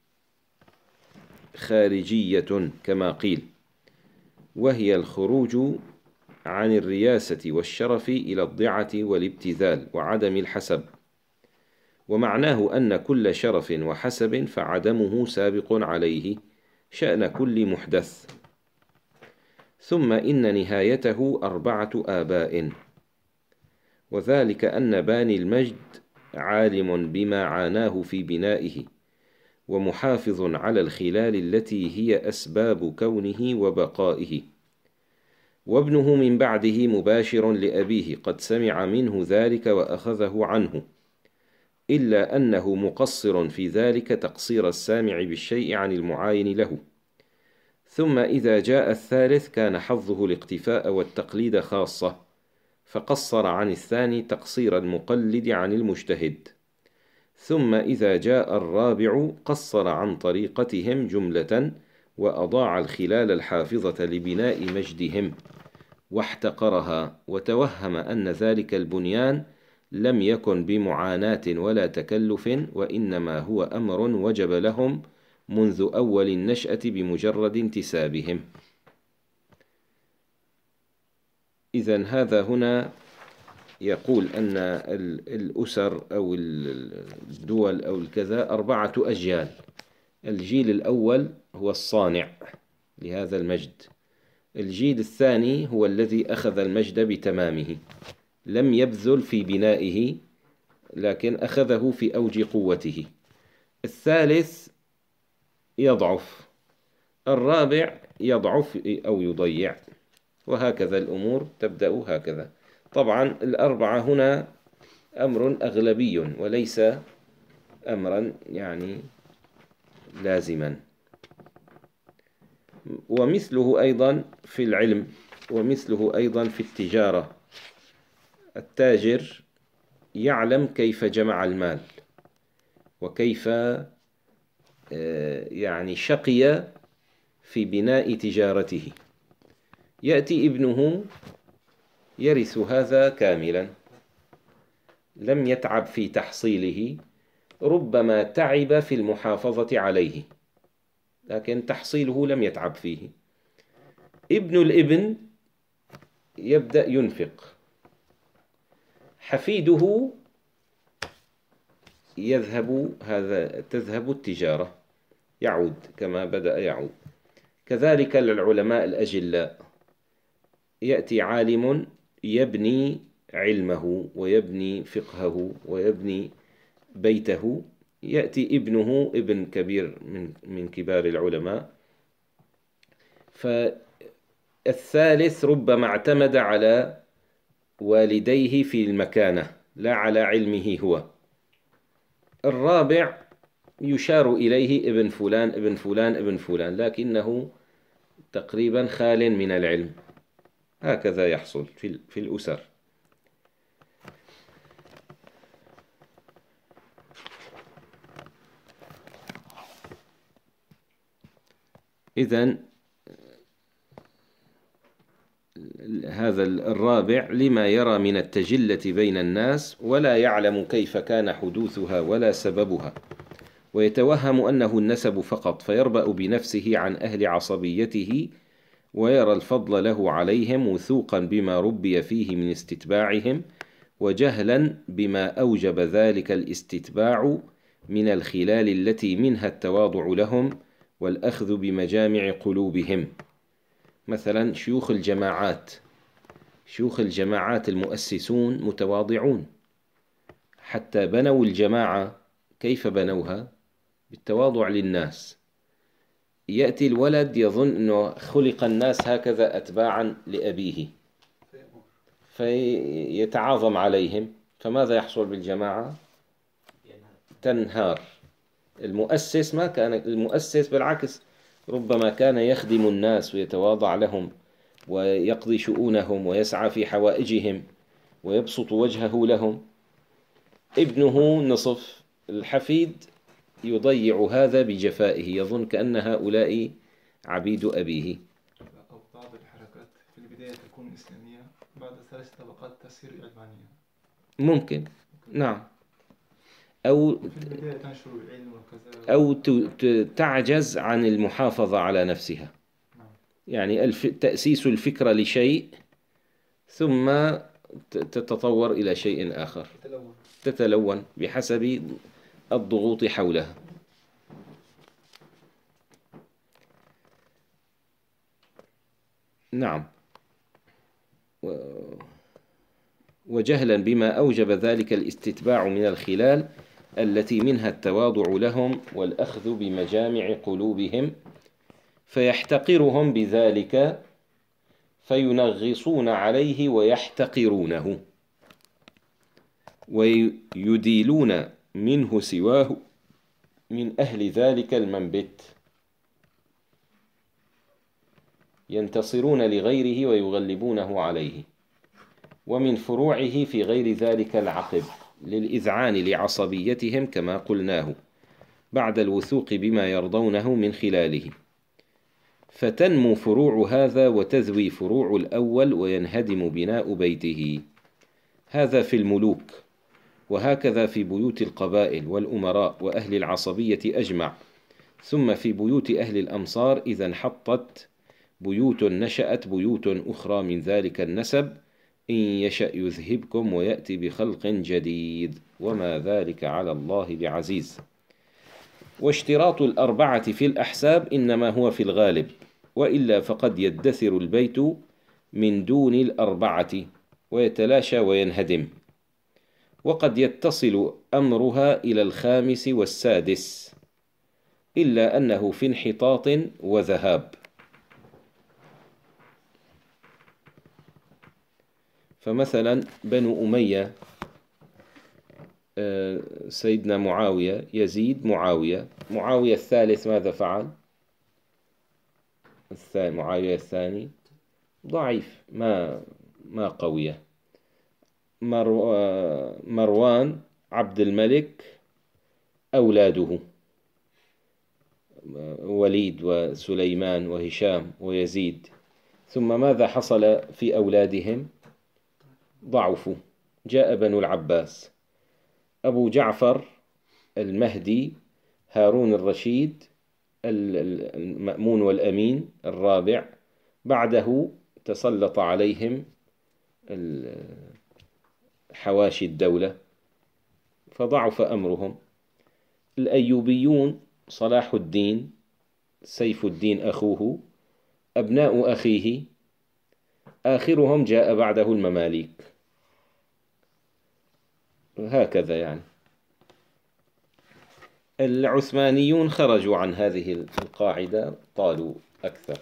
خارجية كما قيل، وهي الخروج عن الرياسة والشرف إلى الضعة والابتذال وعدم الحسب. ومعناه أن كل شرف وحسب فعدمه سابق عليه شأن كل محدث. ثم إن نهايته أربعة آباء، وذلك أن باني المجد عالم بما عاناه في بنائه، ومحافظ على الخلال التي هي أسباب كونه وبقائه، وابنه من بعده مباشر لأبيه قد سمع منه ذلك وأخذه عنه، إلا أنه مقصر في ذلك تقصير السامع بالشيء عن المعاين له. ثم إذا جاء الثالث كان حظه الاقتفاء والتقليد خاصة، فقصر عن الثاني تقصير المقلد عن المجتهد. ثم إذا جاء الرابع قصر عن طريقتهم جملة، وأضاع الخلال الحافظة لبناء مجدهم واحتقرها، وتوهم أن ذلك البنيان لم يكن بمعاناة ولا تكلف، وإنما هو أمر وجب لهم منذ أول النشأة بمجرد انتسابهم. إذن هذا هنا يقول أن الأسر أو الدول أو الكذا أربعة أجيال. الجيل الأول هو الصانع لهذا المجد، الجيل الثاني هو الذي أخذ المجد بتمامه، لم يبذل في بنائه لكن أخذه في أوج قوته. الثالث يضعف، الرابع يضعف أو يضيع، وهكذا الأمور تبدأ هكذا. طبعا الأربعة هنا أمر أغلبي وليس أمرا يعني لازما. ومثله أيضا في العلم، ومثله أيضا في التجارة. التاجر يعلم كيف جمع المال، وكيف يعني شقي في بناء تجارته. يأتي ابنه يرث هذا كاملا، لم يتعب في تحصيله، ربما تعب في المحافظة عليه، لكن تحصيله لم يتعب فيه. ابن الابن يبدأ ينفق، حفيده يذهب هذا تذهب التجارة، يعود كما بدأ يعود. كذلك للعلماء الأجلاء، يأتي عالم يبني علمه ويبني فقهه ويبني بيته، يأتي ابنه ابن كبير من من كبار العلماء، فالثالث ربما اعتمد على والديه في المكانة لا على علمه هو. الرابع يشار إليه ابن فلان ابن فلان ابن فلان، لكنه تقريبا خال من العلم. هكذا يحصل في في الأسر. إذن هذا الرابع لما يرى من التجلة بين الناس، ولا يعلم كيف كان حدوثها ولا سببها، ويتوهم أنه النسب فقط، فيربأ بنفسه عن أهل عصبيته، ويرى الفضل له عليهم وثوقا بما ربي فيه من استتباعهم، وجهلا بما أوجب ذلك الاستتباع من الخلال التي منها التواضع لهم والأخذ بمجامع قلوبهم. مثلا شيوخ الجماعات شيوخ الجماعات المؤسسون متواضعون، حتى بنوا الجماعة كيف بنوها؟ بالتواضع للناس. يأتي الولد يظن أنه خلق الناس هكذا أتباعا لأبيه فيتعاظم عليهم، فماذا يحصل بالجماعة؟ تنهار. المؤسس ما كان المؤسس بالعكس، ربما كان يخدم الناس ويتواضع لهم ويقضي شؤونهم ويسعى في حوائجهم ويبسط وجهه لهم. ابنه نصف، الحفيد يضيع هذا بجفائه، يظن كأن هؤلاء عبيد أبيه. أو بعض الحركات في البداية تكون إسلامية، بعد ثلاث طبقات تصير علمانية. ممكن، نعم. أو في البداية تنشر العلم وكذا، أو تعجز عن المحافظة على نفسها. يعني الف... تأسيس الفكرة لشيء ثم تتطور إلى شيء آخر، تتلون. تتلون بحسب الضغوط حولها. نعم. و... وجهلا بما أوجب ذلك الاستتباع من الخلال التي منها التواضع لهم والأخذ بمجامع قلوبهم، فيحتقرهم بذلك فينغصون عليه ويحتقرونه، ويديلون منه سواه من أهل ذلك المنبت، ينتصرون لغيره ويغلبونه عليه، ومن فروعه في غير ذلك العقب للإذعان لعصبيتهم كما قلناه بعد الوثوق بما يرضونه من خلاله، فتنمو فروع هذا وتذوي فروع الأول وينهدم بناء بيته. هذا في الملوك، وهكذا في بيوت القبائل والأمراء وأهل العصبية أجمع. ثم في بيوت أهل الأمصار إذا انحطت بيوت نشأت بيوت أخرى من ذلك النسب، إن يشأ يذهبكم ويأتي بخلق جديد وما ذلك على الله بعزيز. واشتراط الأربعة في الأحساب إنما هو في الغالب، وإلا فقد يدثر البيت من دون الأربعة ويتلاشى وينهدم، وقد يتصل أمرها إلى الخامس والسادس، إلا أنه في انحطاط وذهاب. فمثلا بنو أمية، سيدنا معاوية، يزيد، معاوية، معاوية الثالث ماذا فعل؟ الثاني معاوية الثاني ضعيف، ما ما قوية. مروان، عبد الملك، أولاده وليد وسليمان وهشام ويزيد، ثم ماذا حصل في أولادهم؟ ضعفوا، جاء بنو العباس، أبو جعفر المهدي، هارون الرشيد، المأمون والأمين الرابع، بعده تسلط عليهم حواشي الدولة فضعف أمرهم. الأيوبيون، صلاح الدين، سيف الدين أخوه، أبناء أخيه، آخرهم جاء بعده المماليك، هكذا يعني. العثمانيون خرجوا عن هذه القاعدة، طالوا أكثر.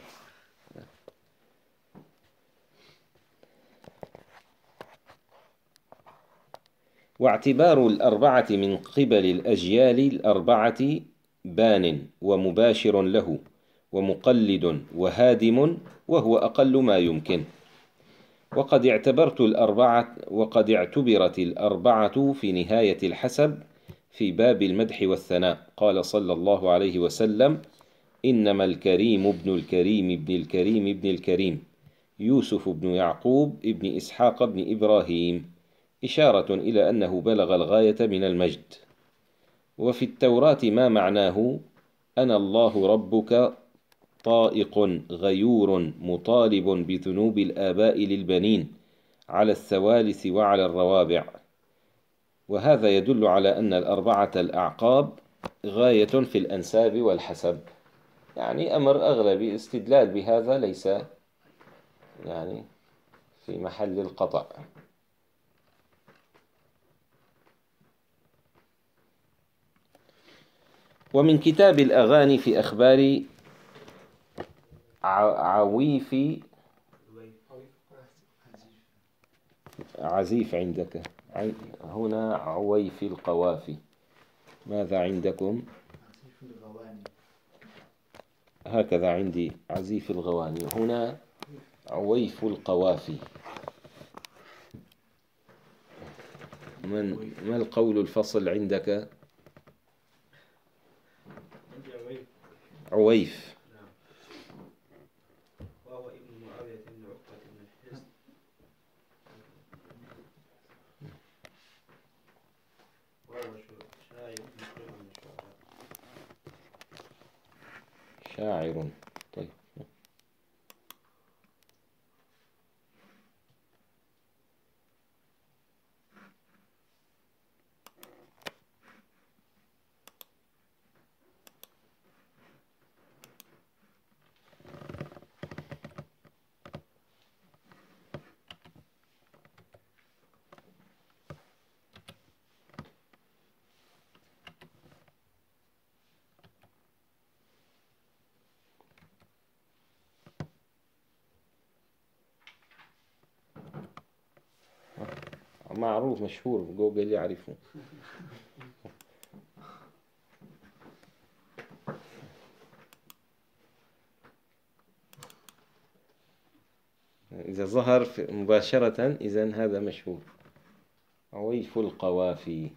واعتبار الأربعة من قبل الأجيال الأربعة بان ومباشر له ومقلد وهادم، وهو أقل ما يمكن. وقد اعتبرت الأربعة وقد اعتبرت الأربعة في نهاية الحسب في باب المدح والثناء. قال صلى الله عليه وسلم: إنما الكريم ابن الكريم ابن الكريم ابن الكريم، يوسف بن يعقوب ابن إسحاق بن إبراهيم، إشارة إلى أنه بلغ الغاية من المجد. وفي التوراة ما معناه: أنا الله ربك طائق غيور مطالب بذنوب الآباء للبنين على الثوالث وعلى الروابع. وهذا يدل على أن الأربعة الأعقاب غاية في الأنساب والحسب، يعني أمر أغلبي، استدلال بهذا ليس يعني في محل القطع. ومن كتاب الأغاني في أخبار عويف عزيف عندك هنا عويف القوافي، ماذا عندكم؟ هكذا عندي عزيف الغواني، هنا عويف القوافي. من ما القول الفصل عندك؟ عويف. وهو ابن معاوية بن عقبة بن الحصن، وهو شاعر مشهور من الشعراء. شاعر. طيب. معروف مشهور، جوجل يعرفه. إذا ظهر مباشرة إذن هذا مشهور. عويف القوافي.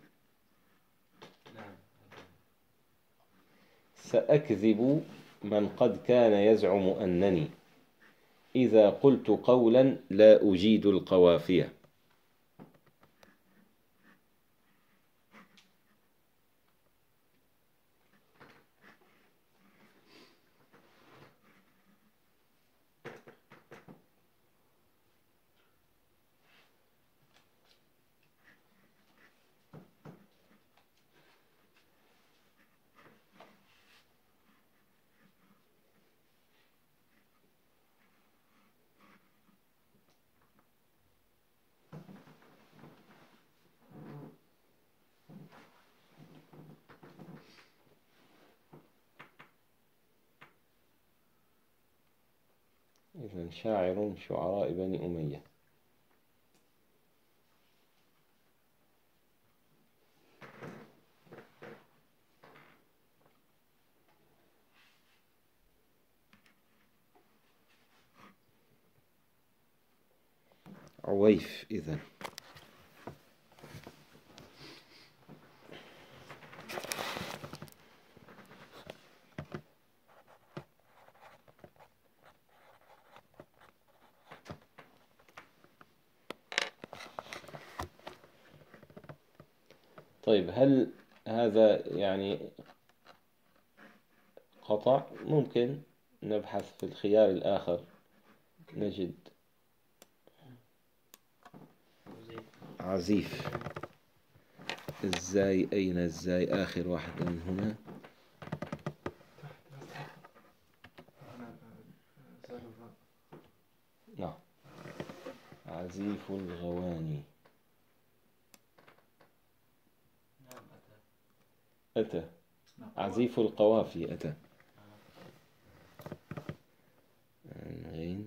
سأكذب من قد كان يزعم أنني إذا قلت قولا لا أجيد القوافية. إذن شاعر من شعراء بني أمية. عويف إذن. طيب هل هذا يعني قطع؟ ممكن نبحث في الخيار الآخر نجد عزيف. الزاي أين الزاي؟ آخر واحد من هنا. نعم عزيف الغواني. أتى. عزيف القوافي أتى. غين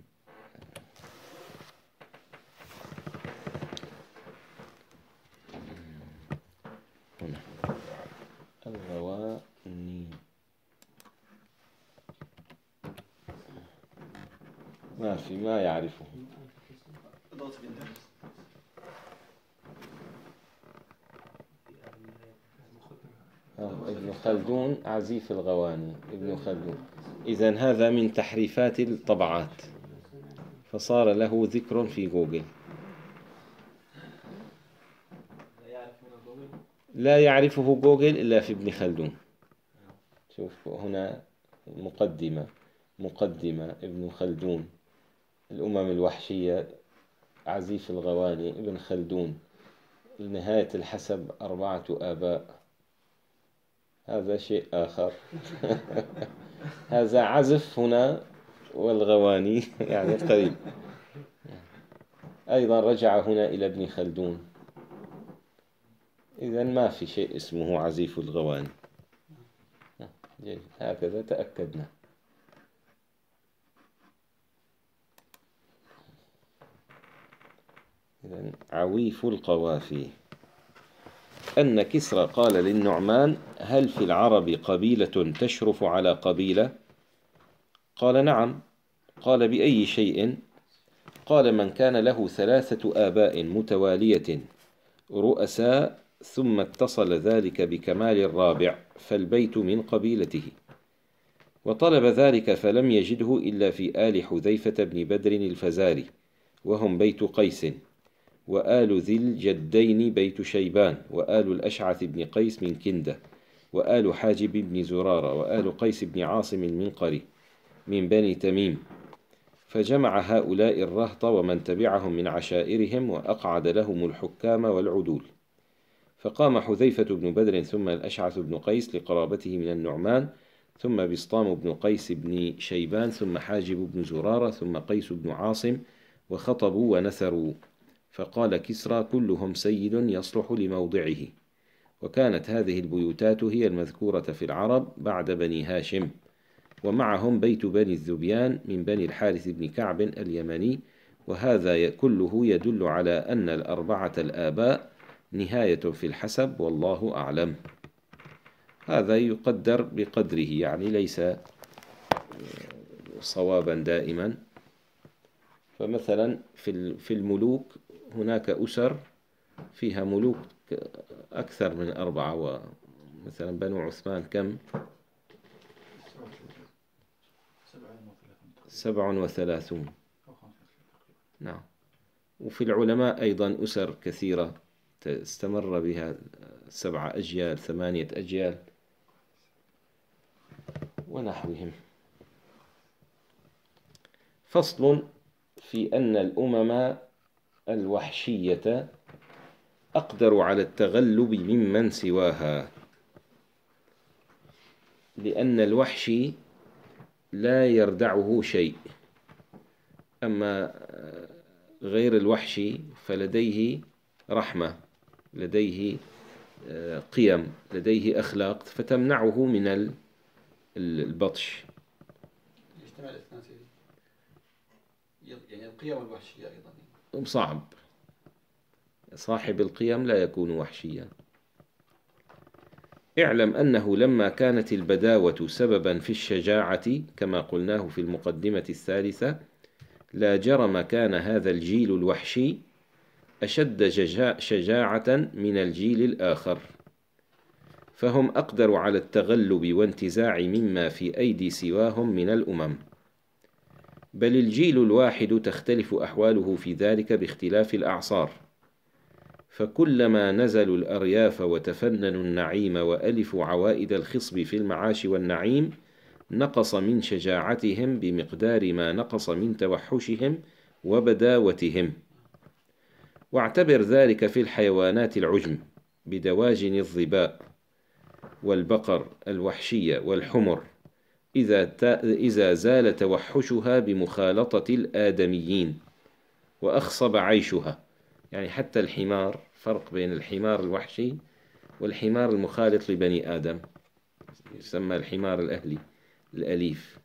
هنا الغواني. ما في ما يعرفه. ابن خلدون عزيف الغواني ابن خلدون. إذن هذا من تحريفات الطبعات فصار له ذكر في جوجل. لا يعرفه جوجل إلا في ابن خلدون. شوف هنا مقدمة مقدمة ابن خلدون الأمم الوحشية عزيف الغواني ابن خلدون نهاية الحسب أربعة آباء. هذا شيء آخر. هذا عزف هنا والغواني يعني قريب. أيضا رجع هنا إلى ابن خلدون. إذن ما في شيء اسمه عزيف الغواني. هكذا تأكدنا. إذن عويف القوافي. أن كسرى قال للنعمان هل في العرب قبيلة تشرف على قبيلة؟ قال نعم. قال بأي شيء؟ قال من كان له ثلاثة آباء متوالية رؤساء ثم اتصل ذلك بكمال الرابع فالبيت من قبيلته. وطلب ذلك فلم يجده إلا في آل حذيفة بن بدر الفزاري وهم بيت قيس، وآل ذي الجدين بيت شيبان، وآل الأشعث بن قيس من كندة، وآل حاجب بن زرارة، وآل قيس بن عاصم المنقري من بني تميم. فجمع هؤلاء الرهط ومن تبعهم من عشائرهم وأقعد لهم الحكام والعدول. فقام حذيفة بن بدر ثم الأشعث بن قيس لقرابته من النعمان، ثم بسطام بن قيس بن شيبان، ثم حاجب بن زرارة، ثم قيس بن عاصم، وخطبوا ونثروا. فقال كسرى كلهم سيد يصلح لموضعه. وكانت هذه البيوتات هي المذكورة في العرب بعد بني هاشم، ومعهم بيت بني الذبيان من بني الحارث بن كعب اليمني. وهذا كله يدل على أن الأربعة الآباء نهاية في الحسب والله أعلم. هذا يقدر بقدره يعني ليس صوابا دائما. فمثلا في الملوك هناك أسر فيها ملوك أكثر من أربعة، ومثلا بنو عثمان كم؟ سبع وثلاثون. نعم. وفي العلماء أيضا أسر كثيرة استمر بها سبعة أجيال ثمانية أجيال ونحوهم. فصل في أن الأمم الوحشية أقدر على التغلب ممن سواها، لأن الوحشي لا يردعه شيء، أما غير الوحشي فلديه رحمة، لديه قيم، لديه أخلاق فتمنعه من البطش. يجتمع الاثنان يعني القيم الوحشية أيضا صعب. صاحب القيم لا يكون وحشيا. اعلم أنه لما كانت البداوة سببا في الشجاعة كما قلناه في المقدمة الثالثة، لا جرم كان هذا الجيل الوحشي أشد شجاعة من الجيل الآخر، فهم أقدر على التغلب وانتزاع مما في أيدي سواهم من الأمم، بل الجيل الواحد تختلف أحواله في ذلك باختلاف الأعصار، فكلما نزلوا الأرياف وتفننوا النعيم وألفوا عوائد الخصب في المعاش والنعيم نقص من شجاعتهم بمقدار ما نقص من توحشهم وبداوتهم. واعتبر ذلك في الحيوانات العجم بدواجن الظباء والبقر الوحشية والحمر إذا إذا زال توحشها بمخالطة الآدميين وأخصب عيشها. يعني حتى الحمار، فرق بين الحمار الوحشي والحمار المخالط لبني آدم، يسمى الحمار الأهلي الأليف.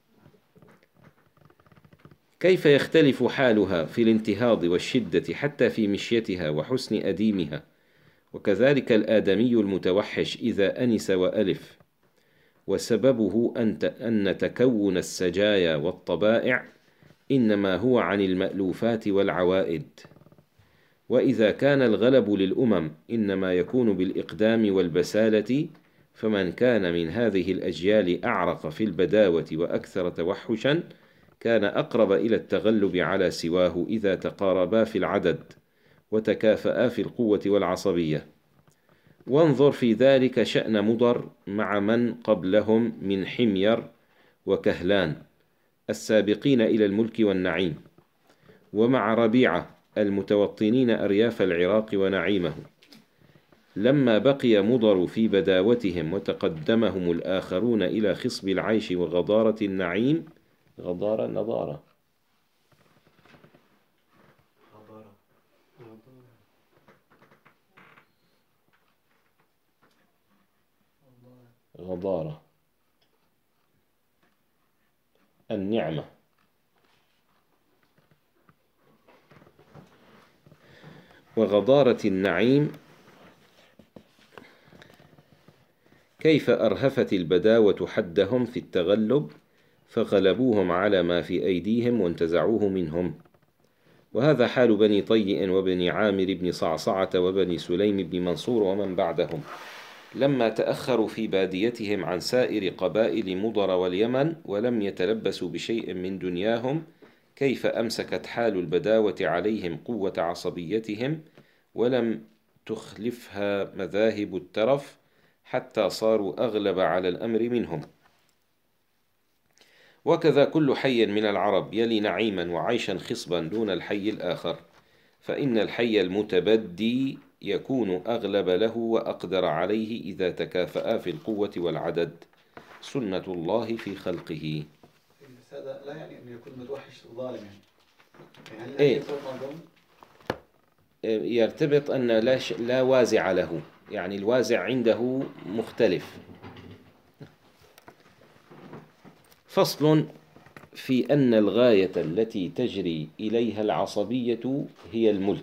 كيف يختلف حالها في الانتهاض والشدة حتى في مشيتها وحسن أديمها، وكذلك الآدمي المتوحش إذا أنس وألف، وسببه أن تكون السجايا والطبائع إنما هو عن المألوفات والعوائد. وإذا كان الغلب للأمم إنما يكون بالإقدام والبسالة، فمن كان من هذه الأجيال أعرق في البداوة وأكثر توحشا كان أقرب إلى التغلب على سواه إذا تقاربا في العدد وتكافأ في القوة والعصبية. وانظر في ذلك شأن مضر مع من قبلهم من حمير وكهلان السابقين إلى الملك والنعيم، ومع ربيعة المتوطنين أرياف العراق ونعيمه، لما بقي مضر في بداوتهم وتقدمهم الآخرون إلى خصب العيش وغضارة النعيم. غضارة نضارة غضارة النعمة. وغضارة النعيم كيف أرهفت البداوة حدهم في التغلب فغلبوهم على ما في أيديهم وانتزعوه منهم. وهذا حال بني طيء وبني عامر بن صعصعة وبني سليم بن منصور ومن بعدهم، لما تأخروا في باديتهم عن سائر قبائل مضر واليمن ولم يتلبسوا بشيء من دنياهم، كيف أمسكت حال البداوة عليهم قوة عصبيتهم ولم تخلفها مذاهب الترف حتى صاروا أغلب على الأمر منهم. وكذا كل حي من العرب يلي نعيما وعيشا خصبا دون الحي الآخر، فإن الحي المتبدي يكون أغلب له وأقدر عليه إذا تكافأ في القوة والعدد، سنة الله في خلقه. بس هذا لا يعني أنه يكون متوحش ظالم يعني. يعني إيه؟ يرتبط أن لا, ش... لا وازع له، يعني الوازع عنده مختلف. فصل في أن الغاية التي تجري إليها العصبية هي الملك،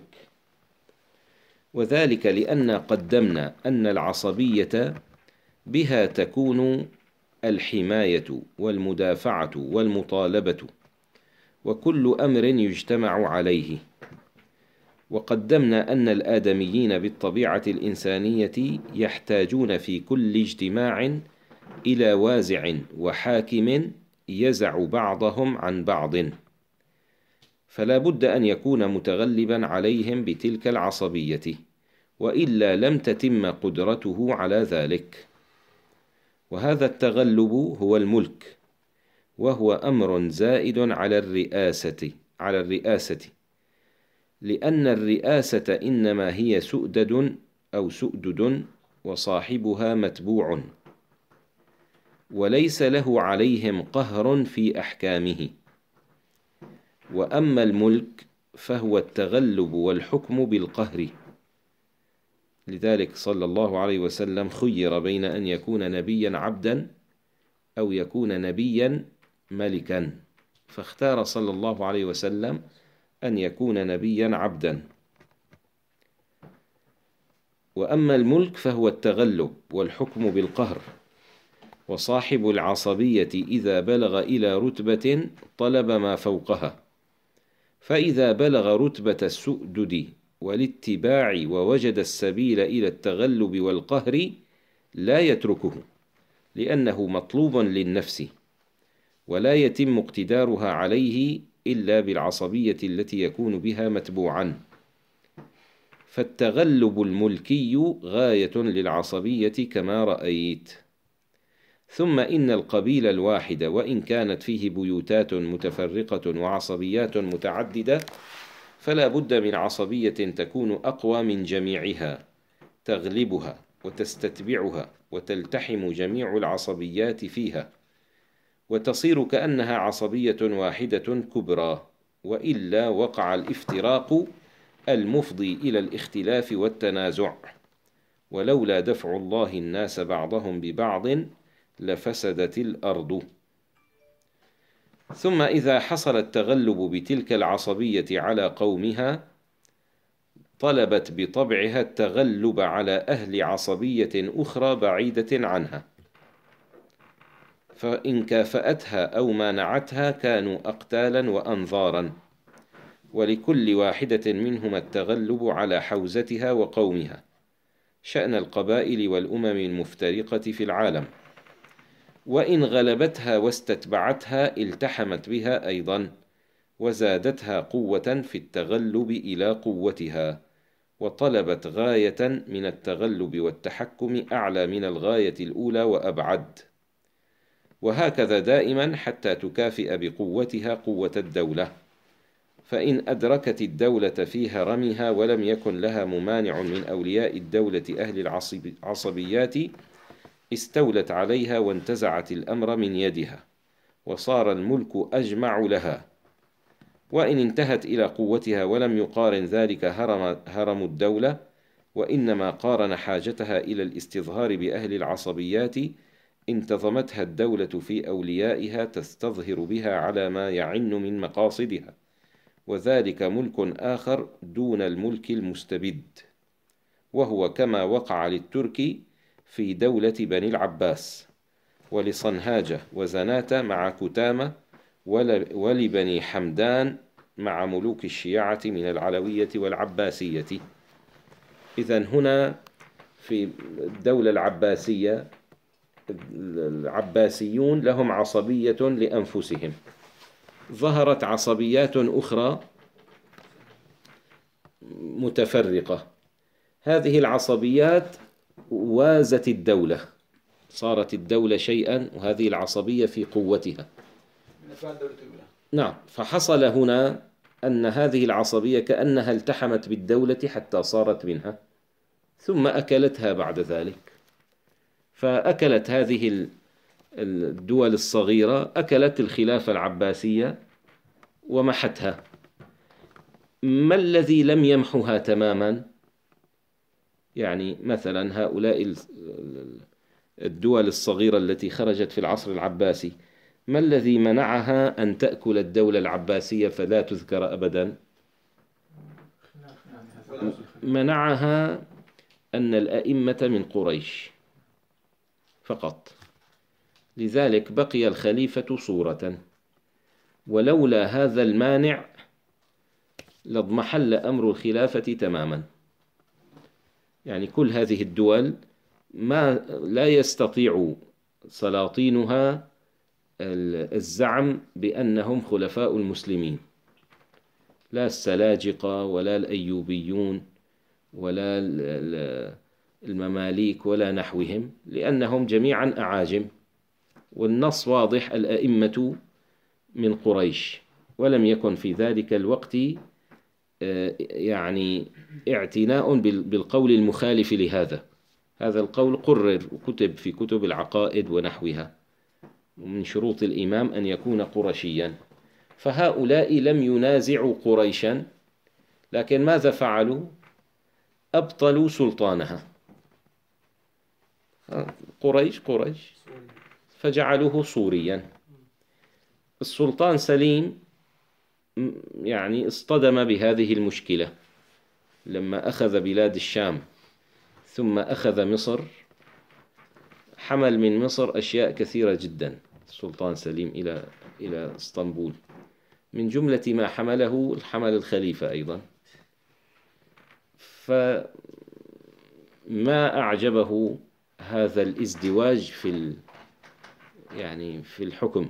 وذلك لأن قدمنا أن العصبية بها تكون الحماية والمدافعة والمطالبة وكل أمر يجتمع عليه. وقدمنا أن الآدميين بالطبيعة الإنسانية يحتاجون في كل اجتماع إلى وازع وحاكم يزع بعضهم عن بعض، فلا بد أن يكون متغلبا عليهم بتلك العصبية، وإلا لم تتم قدرته على ذلك. وهذا التغلب هو الملك، وهو أمر زائد على الرئاسة على الرئاسة لأن الرئاسة إنما هي سؤدد أو سؤدد وصاحبها متبوع، وليس له عليهم قهر في أحكامه. وأما الملك فهو التغلب والحكم بالقهر، لذلك صلى الله عليه وسلم خير بين أن يكون نبيا عبدا أو يكون نبيا ملكا، فاختار صلى الله عليه وسلم أن يكون نبيا عبدا. وأما الملك فهو التغلب والحكم بالقهر، وصاحب العصبية إذا بلغ إلى رتبة طلب ما فوقها، فإذا بلغ رتبة السؤدد والاتباع ووجد السبيل إلى التغلب والقهر لا يتركه، لأنه مطلوب للنفس، ولا يتم اقتدارها عليه إلا بالعصبية التي يكون بها متبوعا. فالتغلب الملكي غاية للعصبية كما رأيت. ثم إن القبيل الواحد وإن كانت فيه بيوتات متفرقة وعصبيات متعددة فلا بد من عصبية تكون أقوى من جميعها تغلبها وتستتبعها وتلتحم جميع العصبيات فيها، وتصير كأنها عصبية واحدة كبرى، وإلا وقع الافتراق المفضي إلى الاختلاف والتنازع. ولولا دفع الله الناس بعضهم ببعض لفسدت الأرض. ثم إذا حصل التغلب بتلك العصبية على قومها طلبت بطبعها التغلب على أهل عصبية أخرى بعيدة عنها، فإن كافأتها أو مانعتها كانوا أقتالا وأنظارا، ولكل واحدة منهما التغلب على حوزتها وقومها، شأن القبائل والأمم المفترقة في العالم. وإن غلبتها واستتبعتها التحمت بها أيضا، وزادتها قوة في التغلب إلى قوتها، وطلبت غاية من التغلب والتحكم أعلى من الغاية الأولى وأبعد. وهكذا دائما حتى تكافئ بقوتها قوة الدولة. فإن أدركت الدولة في هرمها ولم يكن لها ممانع من أولياء الدولة أهل العصبيات استولت عليها وانتزعت الأمر من يدها، وصار الملك أجمع لها. وإن انتهت إلى قوتها ولم يقارن ذلك هرم, هرم الدولة، وإنما قارن حاجتها إلى الاستظهار بأهل العصبيات، انتظمتها الدولة في أوليائها تستظهر بها على ما يعن من مقاصدها، وذلك ملك آخر دون الملك المستبد، وهو كما وقع للترك في دولة بني العباس، ولصنهاجة وزناتة مع كتامة، ولبني حمدان مع ملوك الشيعة من العلوية والعباسية. إذن هنا في الدولة العباسية العباسيون لهم عصبية لأنفسهم، ظهرت عصبيات أخرى متفرقة، هذه العصبيات وازت الدولة، صارت الدولة شيئا وهذه العصبية في قوتها. نعم، فحصل هنا أن هذه العصبية كأنها التحمت بالدولة حتى صارت منها، ثم أكلتها بعد ذلك. فأكلت هذه الدول الصغيرة، أكلت الخلافة العباسية ومحتها. ما الذي لم يمحها تماما؟ يعني مثلا هؤلاء الدول الصغيرة التي خرجت في العصر العباسي، ما الذي منعها أن تأكل الدولة العباسية فلا تذكر أبدا؟ منعها أن الأئمة من قريش فقط، لذلك بقي الخليفة صورة، ولولا هذا المانع لاضمحل أمر الخلافة تماما. يعني كل هذه الدول ما لا يستطيع سلاطينها الزعم بأنهم خلفاء المسلمين، لا السلاجقة ولا الأيوبيون ولا المماليك ولا نحوهم، لأنهم جميعا أعاجم، والنص واضح الأئمة من قريش، ولم يكن في ذلك الوقت يعني اعتناء بالقول المخالف لهذا. هذا القول قرر وكتب في كتب العقائد ونحوها، ومن شروط الإمام أن يكون قرشيا. فهؤلاء لم ينازعوا قريشا، لكن ماذا فعلوا؟ أبطلوا سلطانها. قريش قريش فجعلوه صوريا. السلطان سليم يعني اصطدم بهذه المشكلة لما أخذ بلاد الشام ثم أخذ مصر، حمل من مصر أشياء كثيرة جدا السلطان سليم إلى إلى اسطنبول، من جملة ما حمله الحمل الخليفة أيضا. فما أعجبه هذا الازدواج في ال يعني في الحكم،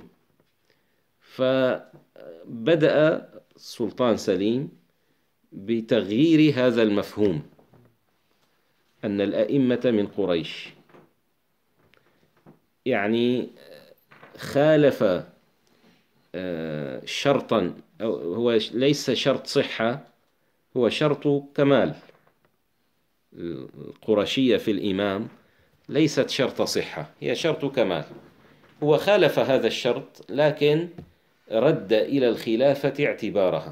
فبدأ السلطان سليم بتغيير هذا المفهوم أن الأئمة من قريش، يعني خالف شرطا، هو ليس شرط صحة، هو شرط كمال. القرشية في الإمام ليست شرط صحة، هي شرط كمال. هو خالف هذا الشرط لكن رد إلى الخلافة اعتبارها،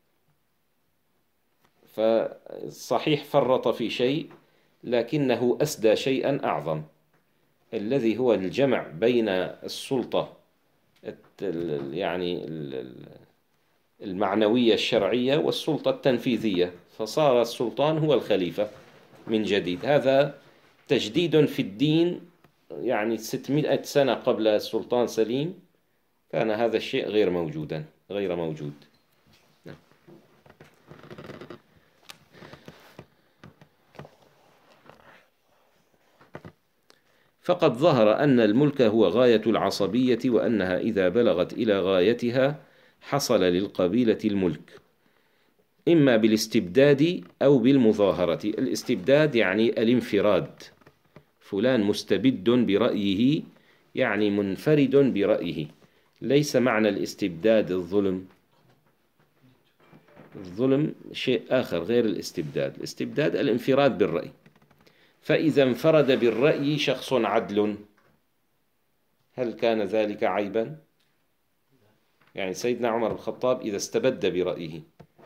فصحيح فرط في شيء لكنه أسدى شيئا أعظم، الذي هو الجمع بين السلطة يعني المعنوية الشرعية والسلطة التنفيذية، فصار السلطان هو الخليفة من جديد. هذا تجديد في الدين، يعني ستمائة سنة قبل السلطان سليم كان هذا الشيء غير موجودا غير موجود. نعم. فقد ظهر أن الملك هو غاية العصبية، وأنها إذا بلغت إلى غايتها حصل للقبيلة الملك إما بالاستبداد أو بالمظاهرة. الاستبداد يعني الانفراد، فلان مستبد برأيه يعني منفرد برأيه. ليس معنى الاستبداد الظلم، الظلم شيء آخر غير الاستبداد. الاستبداد الانفراد بالرأي، فإذا انفرد بالرأي شخص عدل، هل كان ذلك عيبا؟ يعني سيدنا عمر بن الخطاب إذا استبد برأيه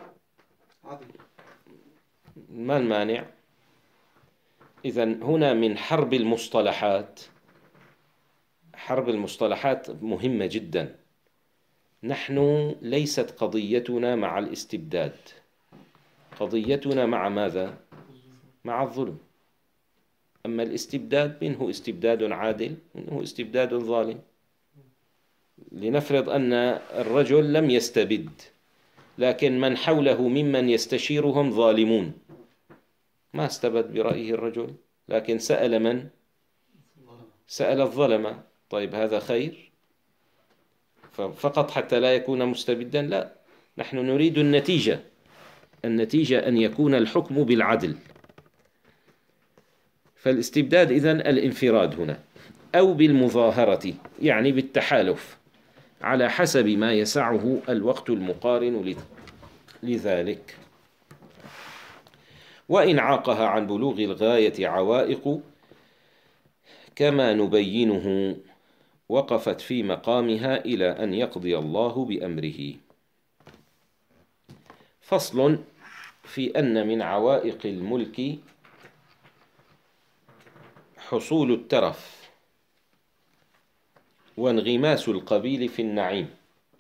ما المانع؟ إذن هنا من حرب المصطلحات، حرب المصطلحات مهمة جدا. نحن ليست قضيتنا مع الاستبداد، قضيتنا مع ماذا؟ مع الظلم. أما الاستبداد منه استبداد عادل، منه استبداد ظالم. لنفرض أن الرجل لم يستبد، لكن من حوله ممن يستشيرهم ظالمون، ما استبد برأيه الرجل لكن سأل من؟ سأل الظلمة. طيب هذا خير؟ فقط حتى لا يكون مستبدا؟ لا، نحن نريد النتيجة، النتيجة أن يكون الحكم بالعدل. فالاستبداد إذن الانفراد هنا، أو بالمظاهرة يعني بالتحالف على حسب ما يسعه الوقت المقارن لذلك. وإن عاقها عن بلوغ الغاية عوائق كما نبينه وقفت في مقامها إلى أن يقضي الله بأمره. فصل في أن من عوائق الملك حصول الترف وانغماس القبيل في النعيم،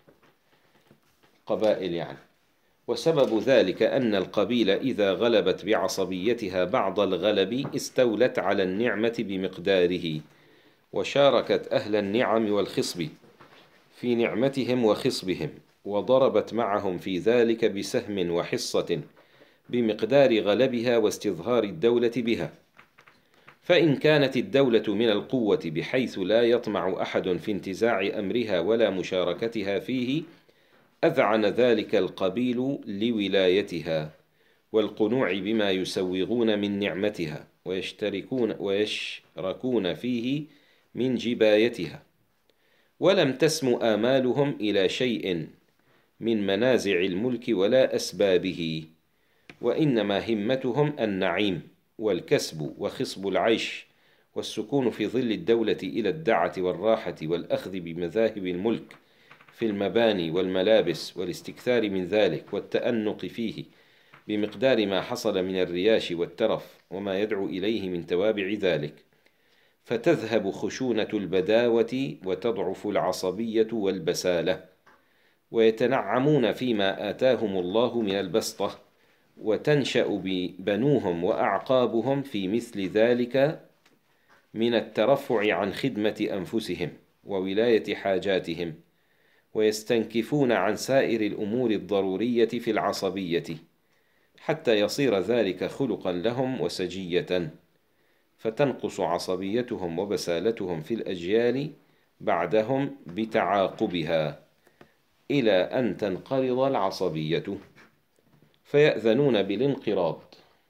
قبائل يعني. وسبب ذلك أن القبيلة إذا غلبت بعصبيتها بعض الغلب استولت على النعمة بمقداره، وشاركت أهل النعم والخصب في نعمتهم وخصبهم، وضربت معهم في ذلك بسهم وحصة بمقدار غلبها واستظهار الدولة بها. فإن كانت الدولة من القوة بحيث لا يطمع أحد في انتزاع أمرها ولا مشاركتها فيه، أذعن ذلك القبيل لولايتها والقنوع بما يسوغون من نعمتها، ويشتركون ويشركون فيه من جبايتها، ولم تسم آمالهم إلى شيء من منازع الملك ولا أسبابه، وإنما همتهم النعيم والكسب وخصب العيش والسكون في ظل الدولة إلى الدعة والراحة والأخذ بمذاهب الملك في المباني والملابس والاستكثار من ذلك والتأنق فيه بمقدار ما حصل من الرياش والترف وما يدعو إليه من توابع ذلك، فتذهب خشونة البداوة وتضعف العصبية والبسالة، ويتنعمون فيما آتاهم الله من البسطة، وتنشأ بنوهم وأعقابهم في مثل ذلك من الترفع عن خدمة أنفسهم وولاية حاجاتهم ويستنكفون عن سائر الأمور الضرورية في العصبية حتى يصير ذلك خلقا لهم وسجية، فتنقص عصبيتهم وبسالتهم في الأجيال بعدهم بتعاقبها إلى أن تنقرض العصبية، فيأذنون بالانقراض.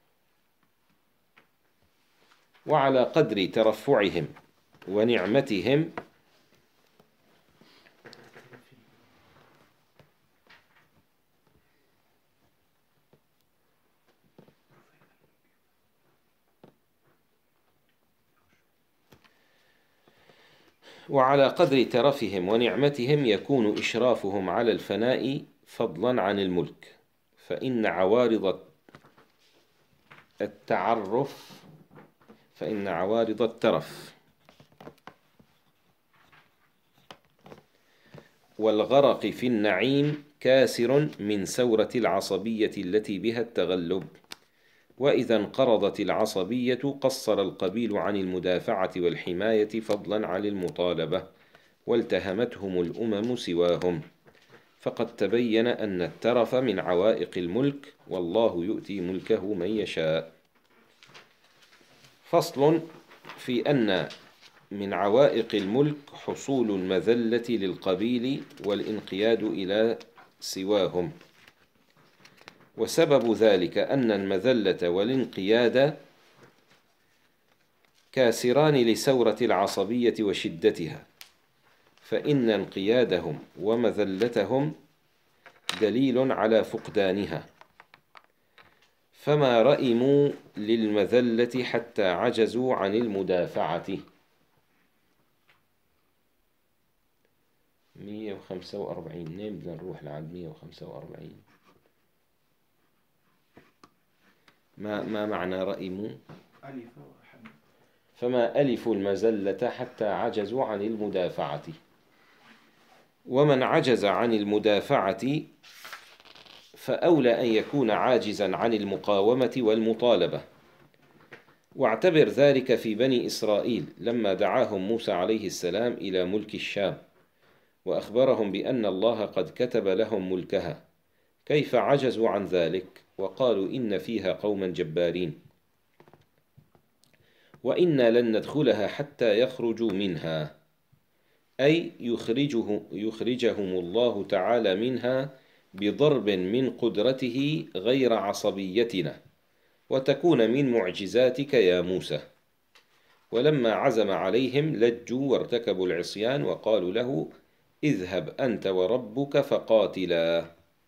وعلى قدر ترفعهم ونعمتهم وعلى قدر ترفهم ونعمتهم يكون إشرافهم على الفناء فضلا عن الملك، فإن عوارض التعرف فإن عوارض الترف والغرق في النعيم كاسر من سورة العصبية التي بها التغلب، وإذا انقرضت العصبية قصر القبيل عن المدافعة والحماية فضلا عن المطالبة، والتهمتهم الأمم سواهم، فقد تبين أن الترف من عوائق الملك، والله يؤتي ملكه من يشاء. فصل في أن من عوائق الملك حصول المذلة للقبيل والانقياد إلى سواهم، وسبب ذلك أن المذلة والانقياد كاسران لسورة العصبية وشدتها، فإن انقيادهم ومذلتهم دليل على فقدانها، فما رئموا للمذلة حتى عجزوا عن المدافعة. مية وخمسة وأربعين نبدأ نروح لعند مية وخمسة وأربعين. ما ما معنى رئموا؟ فما ألفوا المذلة حتى عجزوا عن المدافعة. ومن عجز عن المدافعة فأولى أن يكون عاجزا عن المقاومة والمطالبة. واعتبر ذلك في بني إسرائيل لما دعاهم موسى عليه السلام إلى ملك الشام وأخبرهم بأن الله قد كتب لهم ملكها، كيف عجزوا عن ذلك وقالوا إن فيها قوما جبارين وإنا لن ندخلها حتى يخرجوا منها، أي يخرجه يخرجهم الله تعالى منها بضرب من قدرته غير عصبيتنا، وتكون من معجزاتك يا موسى. ولما عزم عليهم لجوا وارتكبوا العصيان وقالوا له اذهب أنت وربك فقاتلا،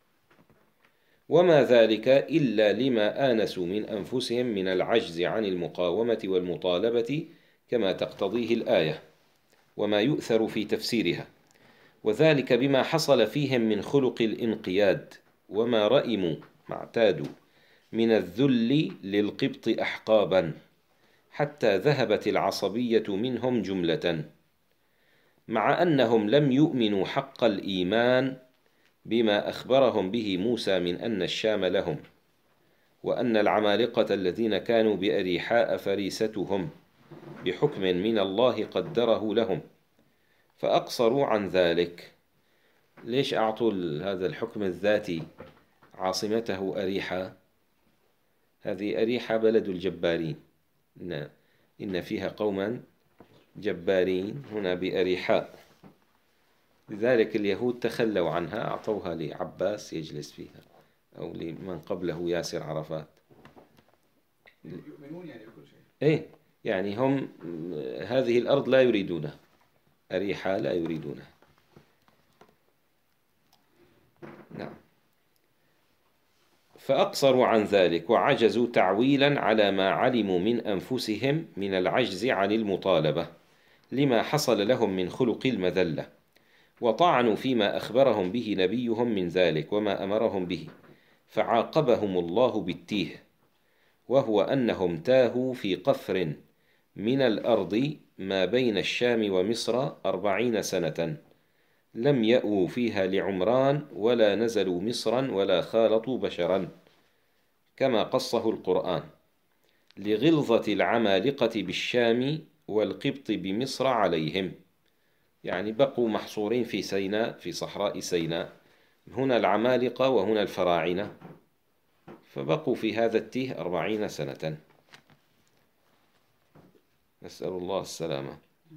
وما ذلك إلا لما آنسوا من أنفسهم من العجز عن المقاومة والمطالبة كما تقتضيه الآية وما يؤثر في تفسيرها، وذلك بما حصل فيهم من خلق الانقياد، وما رئموا ما اعتادوا من الذل للقبط أحقابا حتى ذهبت العصبية منهم جملة، مع أنهم لم يؤمنوا حق الإيمان بما أخبرهم به موسى من أن الشام لهم، وأن العمالقة الذين كانوا بأريحاء فريستهم بحكم من الله قدره لهم، فأقصروا عن ذلك. ليش أعطوا هذا الحكم الذاتي عاصمته أريحا؟ هذه أريحا بلد الجبارين، إن, إن فيها قوما جبارين هنا بأريحاء، لذلك اليهود تخلوا عنها، أعطوها لعباس يجلس فيها أو لمن قبله ياسر عرفات. يؤمنون يعني بكل شيء. إيه يعني هم هذه الأرض لا يريدونها، أريحا لا يريدونها. نعم. فأقصروا عن ذلك وعجزوا تعويلا على ما علموا من أنفسهم من العجز عن المطالبة لما حصل لهم من خلق المذلة، وطعنوا فيما أخبرهم به نبيهم من ذلك وما أمرهم به، فعاقبهم الله بالتيه، وهو أنهم تاهوا في قفر من الأرض ما بين الشام ومصر أربعين سنة، لم يأووا فيها لعمران ولا نزلوا مصرا ولا خالطوا بشرا، كما قصه القرآن، لغلظة العمالقة بالشام والقبط بمصر عليهم، يعني بقوا محصورين في سيناء، في صحراء سيناء، هنا العمالقة وهنا الفراعنة، فبقوا في هذا التيه أربعين سنة، نسأل الله السلامة،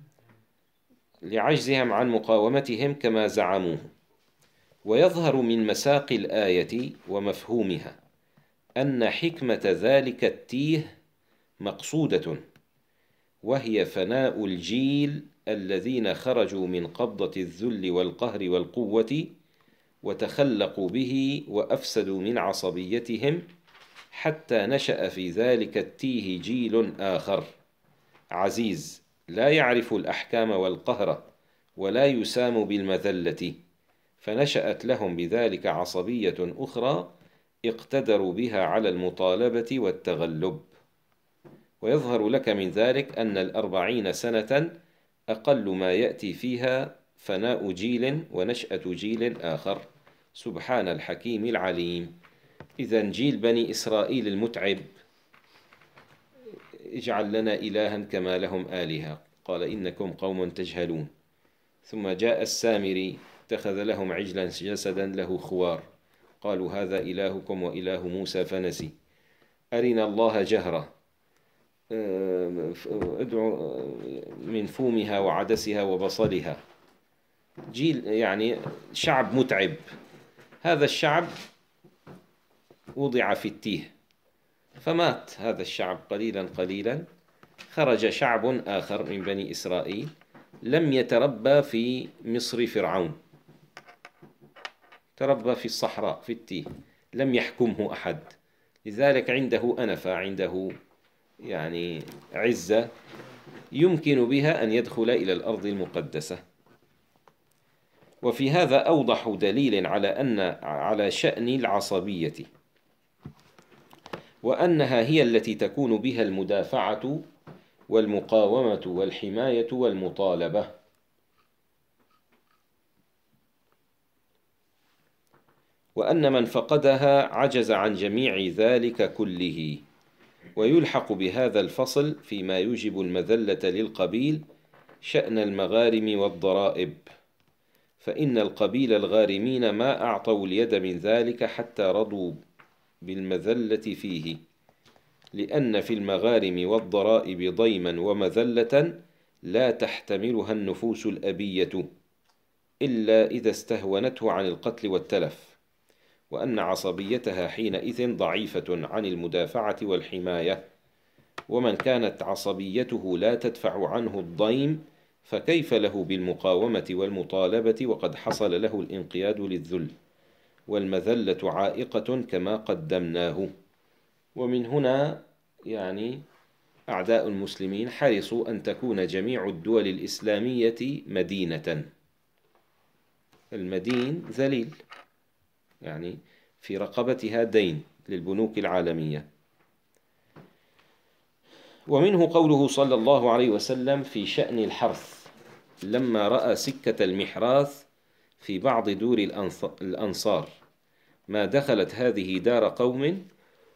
لعجزهم عن مقاومتهم كما زعموه. ويظهر من مساق الآية ومفهومها أن حكمة ذلك التيه مقصودة، وهي فناء الجيل الذين خرجوا من قبضة الذل والقهر والقوة وتخلقوا به وأفسدوا من عصبيتهم، حتى نشأ في ذلك التيه جيل آخر عزيز لا يعرف الأحكام والقهر ولا يسام بالمذلة، فنشأت لهم بذلك عصبية أخرى اقتدروا بها على المطالبة والتغلب. ويظهر لك من ذلك أن الأربعين سنة أقل ما يأتي فيها فناء جيل ونشأة جيل آخر، سبحان الحكيم العليم. إذن جيل بني إسرائيل المتعب اجعل لنا إلها كما لهم آلهة، قال إنكم قوم تجهلون. ثم جاء السامري اتخذ لهم عجلا جسدا له خوار، قالوا هذا إلهكم وإله موسى فنسي. أرنا الله جهرة، ادعو من فومها وعدسها وبصلها. جيل يعني شعب متعب، هذا الشعب وضع في التيه فمات هذا الشعب قليلا قليلا، خرج شعب آخر من بني إسرائيل لم يتربى في مصر فرعون، تربى في الصحراء في التيه، لم يحكمه أحد، لذلك عنده أنفة، عنده يعني عزة يمكن بها أن يدخل إلى الأرض المقدسة. وفي هذا أوضح دليل على أن على شأن العصبية، وأنها هي التي تكون بها المدافعة والمقاومة والحماية والمطالبة. وأن من فقدها عجز عن جميع ذلك كله. ويلحق بهذا الفصل فيما يوجب المذلة للقبيل شأن المغارم والضرائب، فإن القبيل الغارمين ما أعطوا اليد من ذلك حتى رضوا بالمذلة فيه، لأن في المغارم والضرائب ضيما ومذلة لا تحتملها النفوس الأبية إلا إذا استهونته عن القتل والتلف، وأن عصبيتها حينئذ ضعيفة عن المدافعة والحماية. ومن كانت عصبيته لا تدفع عنه الضيم فكيف له بالمقاومة والمطالبة وقد حصل له الانقياد للذل، والمذلة عائقة كما قدمناه. ومن هنا يعني أعداء المسلمين حرصوا أن تكون جميع الدول الإسلامية مدينة، المدين ذليل يعني في رقبتها دين للبنوك العالمية. ومنه قوله صلى الله عليه وسلم في شأن الحرث لما رأى سكة المحراث في بعض دور الأنصار: ما دخلت هذه دار قوم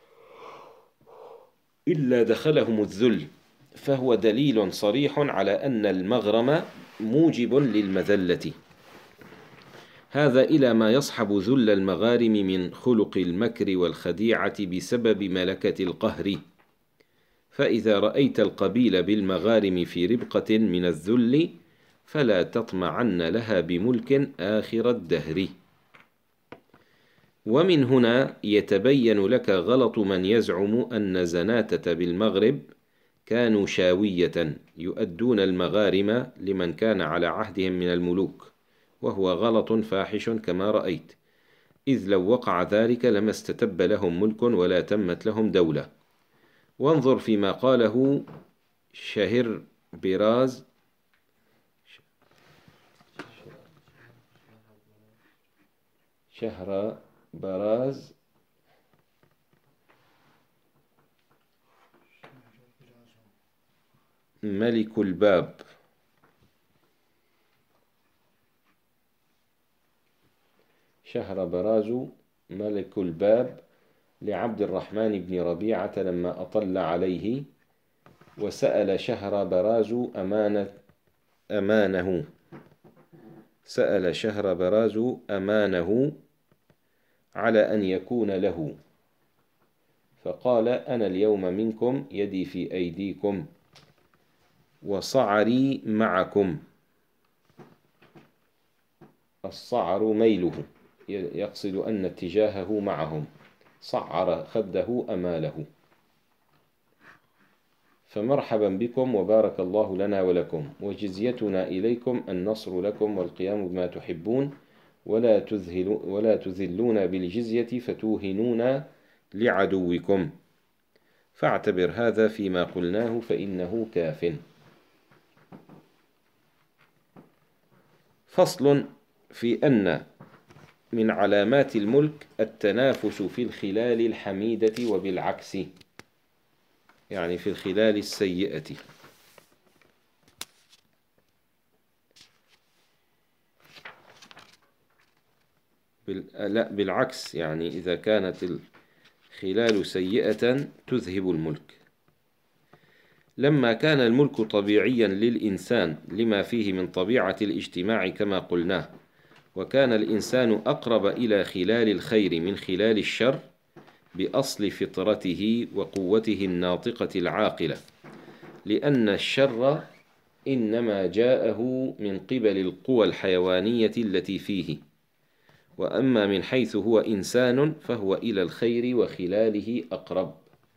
إلا دخلهم الذل، فهو دليل صريح على أن المغرم موجب للمذلة. هذا إلى ما يصحب ذل المغارم من خلق المكر والخديعة بسبب ملكة القهر. فإذا رأيت القبيل بالمغارم في ربقة من الذل فلا تطمعن لها بملك آخر الدهر. ومن هنا يتبين لك غلط من يزعم أن زناتة بالمغرب كانوا شاوية يؤدون المغارم لمن كان على عهدهم من الملوك، وهو غلط فاحش كما رأيت، إذ لو وقع ذلك لما استتب لهم ملك ولا تمت لهم دولة. وانظر فيما قاله شهر براز شهر براز ملك الباب شهر براز ملك الباب لعبد الرحمن بن ربيعة لما أطل عليه، وسأل شهر براز أمانة أمانه سأل شهربراز أمانه على أن يكون له، فقال: أنا اليوم منكم، يدي في أيديكم، وصعري معكم. الصعر ميله، يقصد أن اتجاهه معهم، صعر خده أماله. فمرحبا بكم وبارك الله لنا ولكم، وجزيتنا إليكم النصر لكم والقيام بما تحبون، ولا تذهلوا ولا تذلون بالجزية فتوهنون لعدوكم، فاعتبر هذا فيما قلناه فإنه كاف. فصل في أن من علامات الملك التنافس في الخلال الحميدة وبالعكس، يعني في الخلال السيئة. بال... لا بالعكس، يعني إذا كانت الخلال سيئة تذهب الملك. لما كان الملك طبيعيا للإنسان لما فيه من طبيعة الاجتماع كما قلناه، وكان الإنسان أقرب إلى خلال الخير من خلال الشر بأصل فطرته وقوته الناطقة العاقلة، لأن الشر إنما جاءه من قبل القوى الحيوانية التي فيه، وأما من حيث هو إنسان فهو إلى الخير وخلاله أقرب.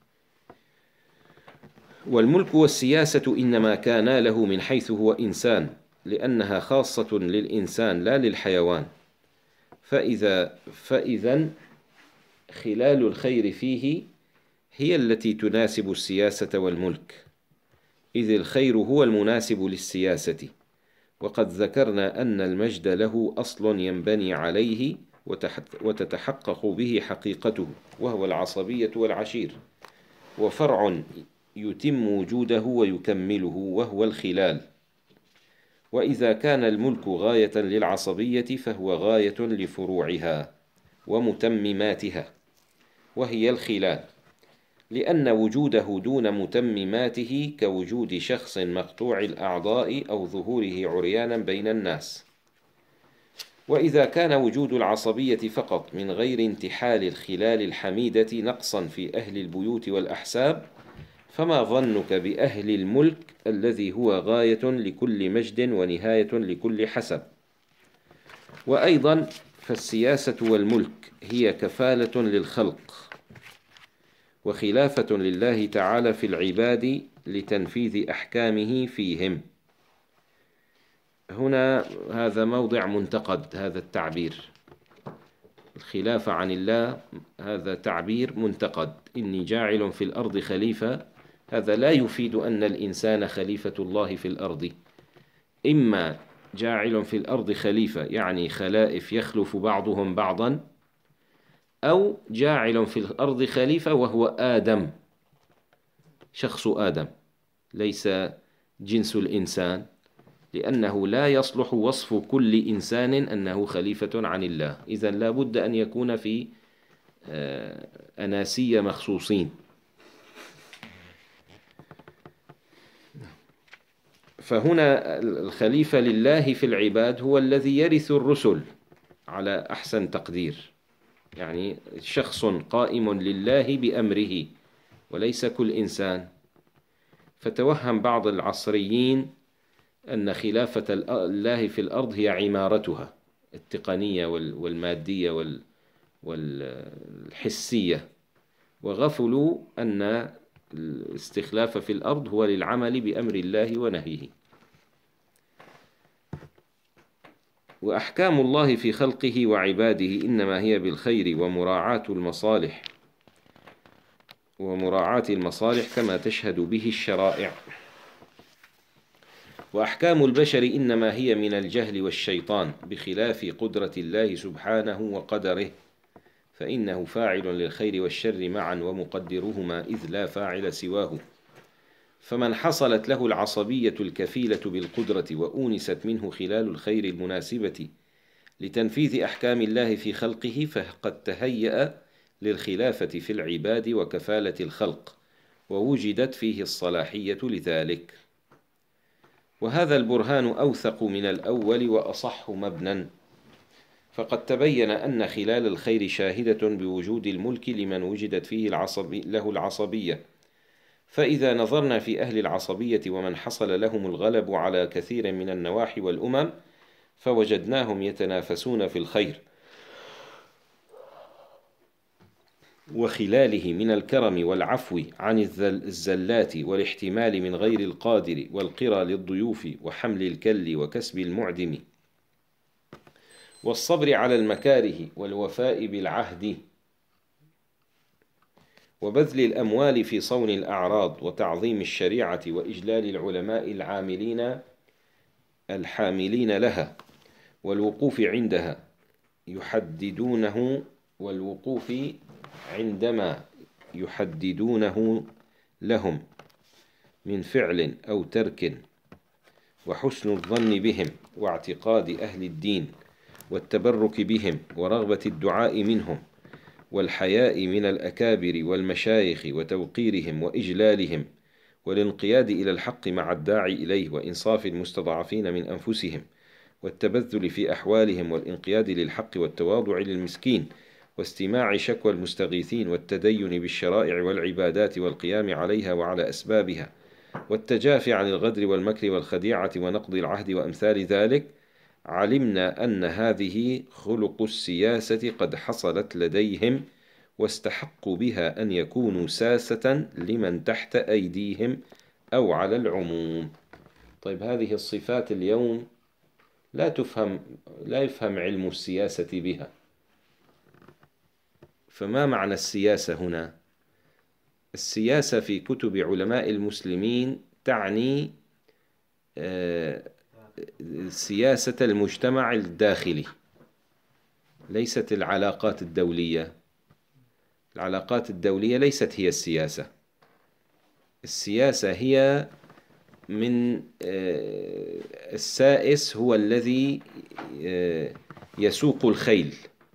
والملك والسياسة إنما كانا له من حيث هو إنسان، لأنها خاصة للإنسان لا للحيوان، فإذا فإذا خلال الخير فيه هي التي تناسب السياسة والملك، إذ الخير هو المناسب للسياسة. وقد ذكرنا أن المجد له أصل ينبني عليه وتتحقق به حقيقته، وهو العصبية والعشير، وفرع يتم وجوده ويكمله وهو الخلال. وإذا كان الملك غاية للعصبية فهو غاية لفروعها ومتمماتها، وهي الخلال، لأن وجوده دون متمماته كوجود شخص مقطوع الأعضاء أو ظهوره عريانا بين الناس. وإذا كان وجود العصبية فقط من غير انتحال الخلال الحميدة نقصا في أهل البيوت والأحساب، فما ظنك بأهل الملك الذي هو غاية لكل مجد ونهاية لكل حسب؟ وأيضا فالسياسة والملك هي كفالة للخلق وخلافة لله تعالى في العباد لتنفيذ أحكامه فيهم. هنا هذا موضع منتقد، هذا التعبير الخلافة عن الله، هذا تعبير منتقد. إني جاعل في الأرض خليفة، هذا لا يفيد أن الإنسان خليفة الله في الأرض، إما جاعل في الأرض خليفة يعني خلائف يخلف بعضهم بعضا، أو جاعل في الأرض خليفة وهو آدم، شخص آدم ليس جنس الإنسان، لأنه لا يصلح وصف كل إنسان أنه خليفة عن الله. إذن لا بد أن يكون في أناسية مخصوصين. فهنا الخليفة لله في العباد هو الذي يرث الرسل على أحسن تقدير، يعني شخص قائم لله بأمره وليس كل إنسان. فتوهم بعض العصريين أن خلافة الله في الأرض هي عمارتها التقنية والمادية والحسية، وغفلوا أن الاستخلاف في الأرض هو للعمل بأمر الله ونهيه. وأحكام الله في خلقه وعباده إنما هي بالخير ومراعاة المصالح ومراعاة المصالح كما تشهد به الشرائع. وأحكام البشر إنما هي من الجهل والشيطان بخلاف قدرة الله سبحانه وقدره، فإنه فاعل للخير والشر معا ومقدرهما إذ لا فاعل سواه. فمن حصلت له العصبية الكفيلة بالقدرة وأونست منه خلال الخير المناسبة لتنفيذ أحكام الله في خلقه، فقد تهيأ للخلافة في العباد وكفالة الخلق، ووجدت فيه الصلاحية لذلك. وهذا البرهان أوثق من الأول وأصح مبنى، فقد تبين أن خلال الخير شاهدة بوجود الملك لمن وجدت فيه العصبي له العصبية. فإذا نظرنا في أهل العصبية ومن حصل لهم الغلب على كثير من النواحي والأمم فوجدناهم يتنافسون في الخير وخلاله من الكرم والعفو عن الزلات والاحتمال من غير القادر والقرى للضيوف وحمل الكل وكسب المعدم والصبر على المكاره والوفاء بالعهد وبذل الأموال في صون الأعراض وتعظيم الشريعة وإجلال العلماء العاملين الحاملين لها والوقوف عندها يحددونه والوقوف عندما يحددونه لهم من فعل أو ترك وحسن الظن بهم واعتقاد أهل الدين والتبرك بهم ورغبة الدعاء منهم والحياء من الأكابر والمشايخ وتوقيرهم وإجلالهم والانقياد إلى الحق مع الداعي إليه وإنصاف المستضعفين من أنفسهم والتبذل في أحوالهم والانقياد للحق والتواضع للمسكين واستماع شكوى المستغيثين والتدين بالشرائع والعبادات والقيام عليها وعلى أسبابها والتجافي عن الغدر والمكر والخديعة ونقض العهد وأمثال ذلك، علمنا أن هذه خلق السياسة قد حصلت لديهم واستحقوا بها أن يكونوا ساسة لمن تحت أيديهم أو على العموم. طيب هذه الصفات اليوم لا تفهم لا يفهم علم السياسة بها، فما معنى السياسة هنا؟ السياسة في كتب علماء المسلمين تعني سياسة المجتمع الداخلي، ليست العلاقات الدولية. العلاقات الدولية ليست هي السياسة. السياسة هي من السائس هو الذي يسوق الخيل،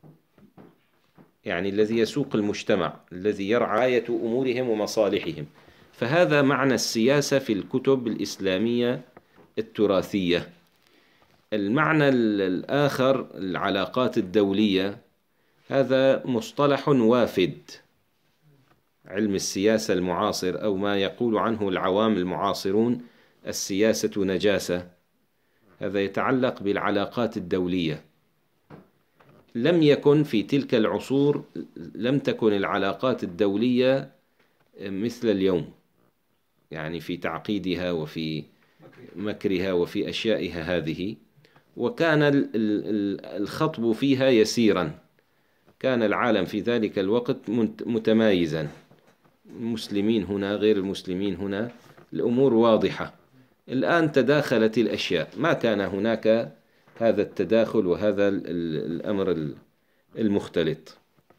يعني الذي يسوق المجتمع، الذي يرعى أمورهم ومصالحهم. فهذا معنى السياسة في الكتب الإسلامية التراثية. المعنى الآخر العلاقات الدولية هذا مصطلح وافد. علم السياسة المعاصر أو ما يقول عنه العوام المعاصرون السياسة نجاسة، هذا يتعلق بالعلاقات الدولية. لم يكن في تلك العصور لم تكن العلاقات الدولية مثل اليوم، يعني في تعقيدها وفي مكرها وفي أشيائها هذه، وكان الخطب فيها يسيرا. كان العالم في ذلك الوقت متمايزا، المسلمين هنا غير المسلمين هنا، الأمور واضحة. الآن تداخلت الأشياء، ما كان هناك هذا التداخل وهذا الأمر المختلط.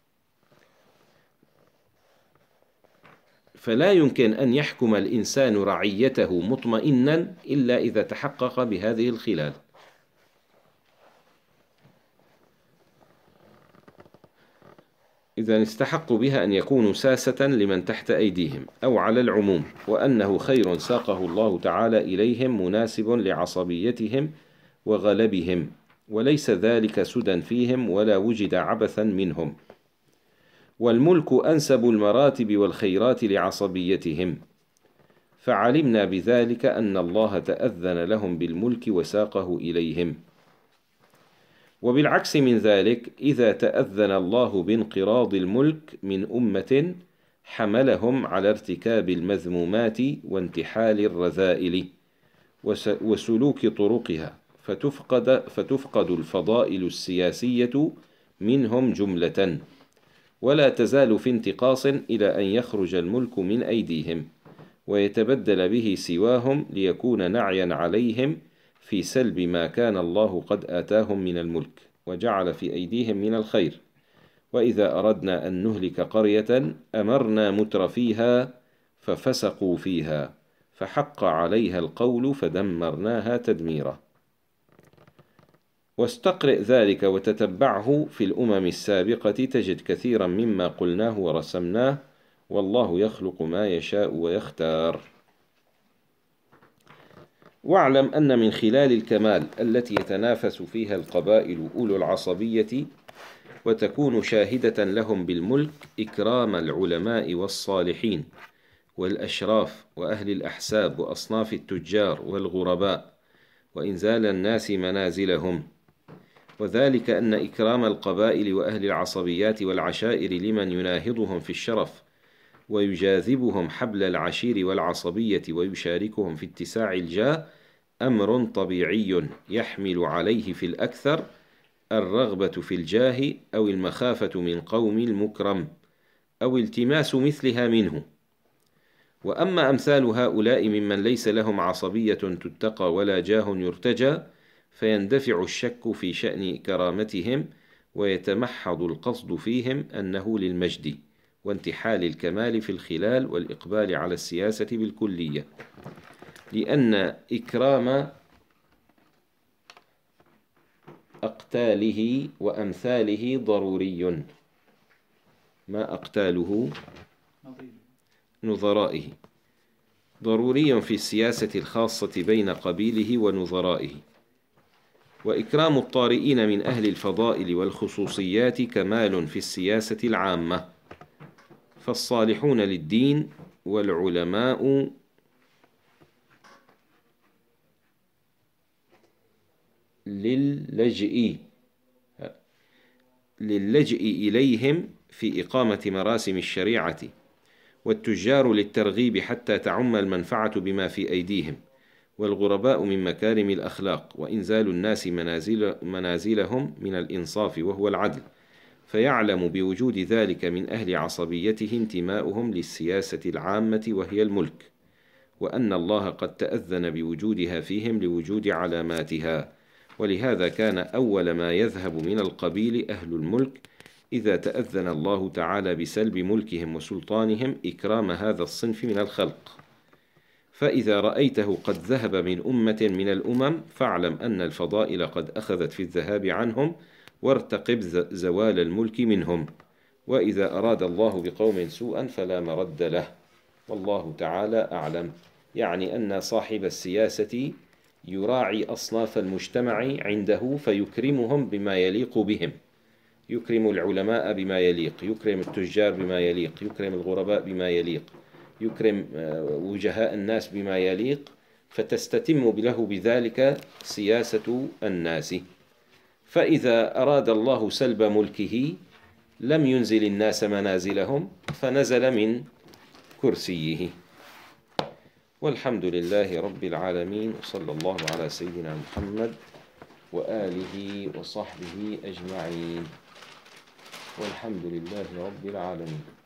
فلا يمكن أن يحكم الإنسان رعيته مطمئنا إلا إذا تحقق بهذه الخلال. إذا استحقوا بها أن يكونوا ساسة لمن تحت أيديهم أو على العموم، وأنه خير ساقه الله تعالى إليهم مناسب لعصبيتهم وغلبهم، وليس ذلك سدى فيهم ولا وجد عبثا منهم. والملك أنسب المراتب والخيرات لعصبيتهم، فعلمنا بذلك أن الله تأذن لهم بالملك وساقه إليهم. وبالعكس من ذلك، إذا تأذن الله بانقراض الملك من أمة حملهم على ارتكاب المذمومات وانتحال الرذائل وسلوك طرقها، فتفقد, فتفقد الفضائل السياسية منهم جملة، ولا تزال في انتقاص إلى أن يخرج الملك من أيديهم ويتبدل به سواهم ليكون نعيا عليهم في سلب ما كان الله قد آتاهم من الملك وجعل في أيديهم من الخير. وإذا أردنا أن نهلك قرية أمرنا متر فيها ففسقوا فيها فحق عليها القول فدمرناها تدميرا. واستقرئ ذلك وتتبعه في الأمم السابقة تجد كثيرا مما قلناه ورسمناه، والله يخلق ما يشاء ويختار. واعلم أن من خلال الكمال التي يتنافس فيها القبائل أولو العصبية وتكون شاهدة لهم بالملك إكرام العلماء والصالحين والأشراف وأهل الأحساب وأصناف التجار والغرباء وإنزال الناس منازلهم، وذلك أن إكرام القبائل وأهل العصبيات والعشائر لمن يناهضهم في الشرف ويجاذبهم حبل العشير والعصبية ويشاركهم في اتساع الجاه أمر طبيعي يحمل عليه في الأكثر الرغبة في الجاه أو المخافة من قوم المكرم أو التماس مثلها منه. وأما أمثال هؤلاء ممن ليس لهم عصبية تتقى ولا جاه يرتجى فيندفع الشك في شأن كرامتهم ويتمحض القصد فيهم أنه للمجد وانتحال الكمال في الخلال والإقبال على السياسة بالكلية، لأن إكرام أقتاله وأمثاله ضروري. ما أقتاله؟ نظرائه، ضروري في السياسة الخاصة بين قبيله ونظرائه. وإكرام الطارئين من أهل الفضائل والخصوصيات كمال في السياسة العامة، فالصالحون للدين والعلماء للجئ للجئ إليهم في إقامة مراسم الشريعة، والتجار للترغيب حتى تعم المنفعة بما في أيديهم، والغرباء من مكارم الأخلاق، وإنزال الناس منازل منازلهم من الإنصاف وهو العدل، فيعلم بوجود ذلك من أهل عصبيته انتماؤهم للسياسة العامة وهي الملك، وأن الله قد تأذن بوجودها فيهم لوجود علاماتها، ولهذا كان أول ما يذهب من القبيل أهل الملك إذا تأذن الله تعالى بسلب ملكهم وسلطانهم إكرام هذا الصنف من الخلق. فإذا رأيته قد ذهب من أمة من الأمم فاعلم أن الفضائل قد أخذت في الذهاب عنهم، وارتقب زوال الملك منهم. وإذا أراد الله بقوم سوءا فلا مرد له، والله تعالى أعلم. يعني أن صاحب السياسة يراعي أصناف المجتمع عنده فيكرمهم بما يليق بهم، يكرم العلماء بما يليق، يكرم التجار بما يليق، يكرم الغرباء بما يليق، يكرم وجهاء الناس بما يليق، فتستتم له بذلك سياسة الناس. فإذا أراد الله سلب ملكه لم ينزل الناس منازلهم فنزل من كرسيه. والحمد لله رب العالمين، وصلى الله على سيدنا محمد وآله وصحبه أجمعين، والحمد لله رب العالمين.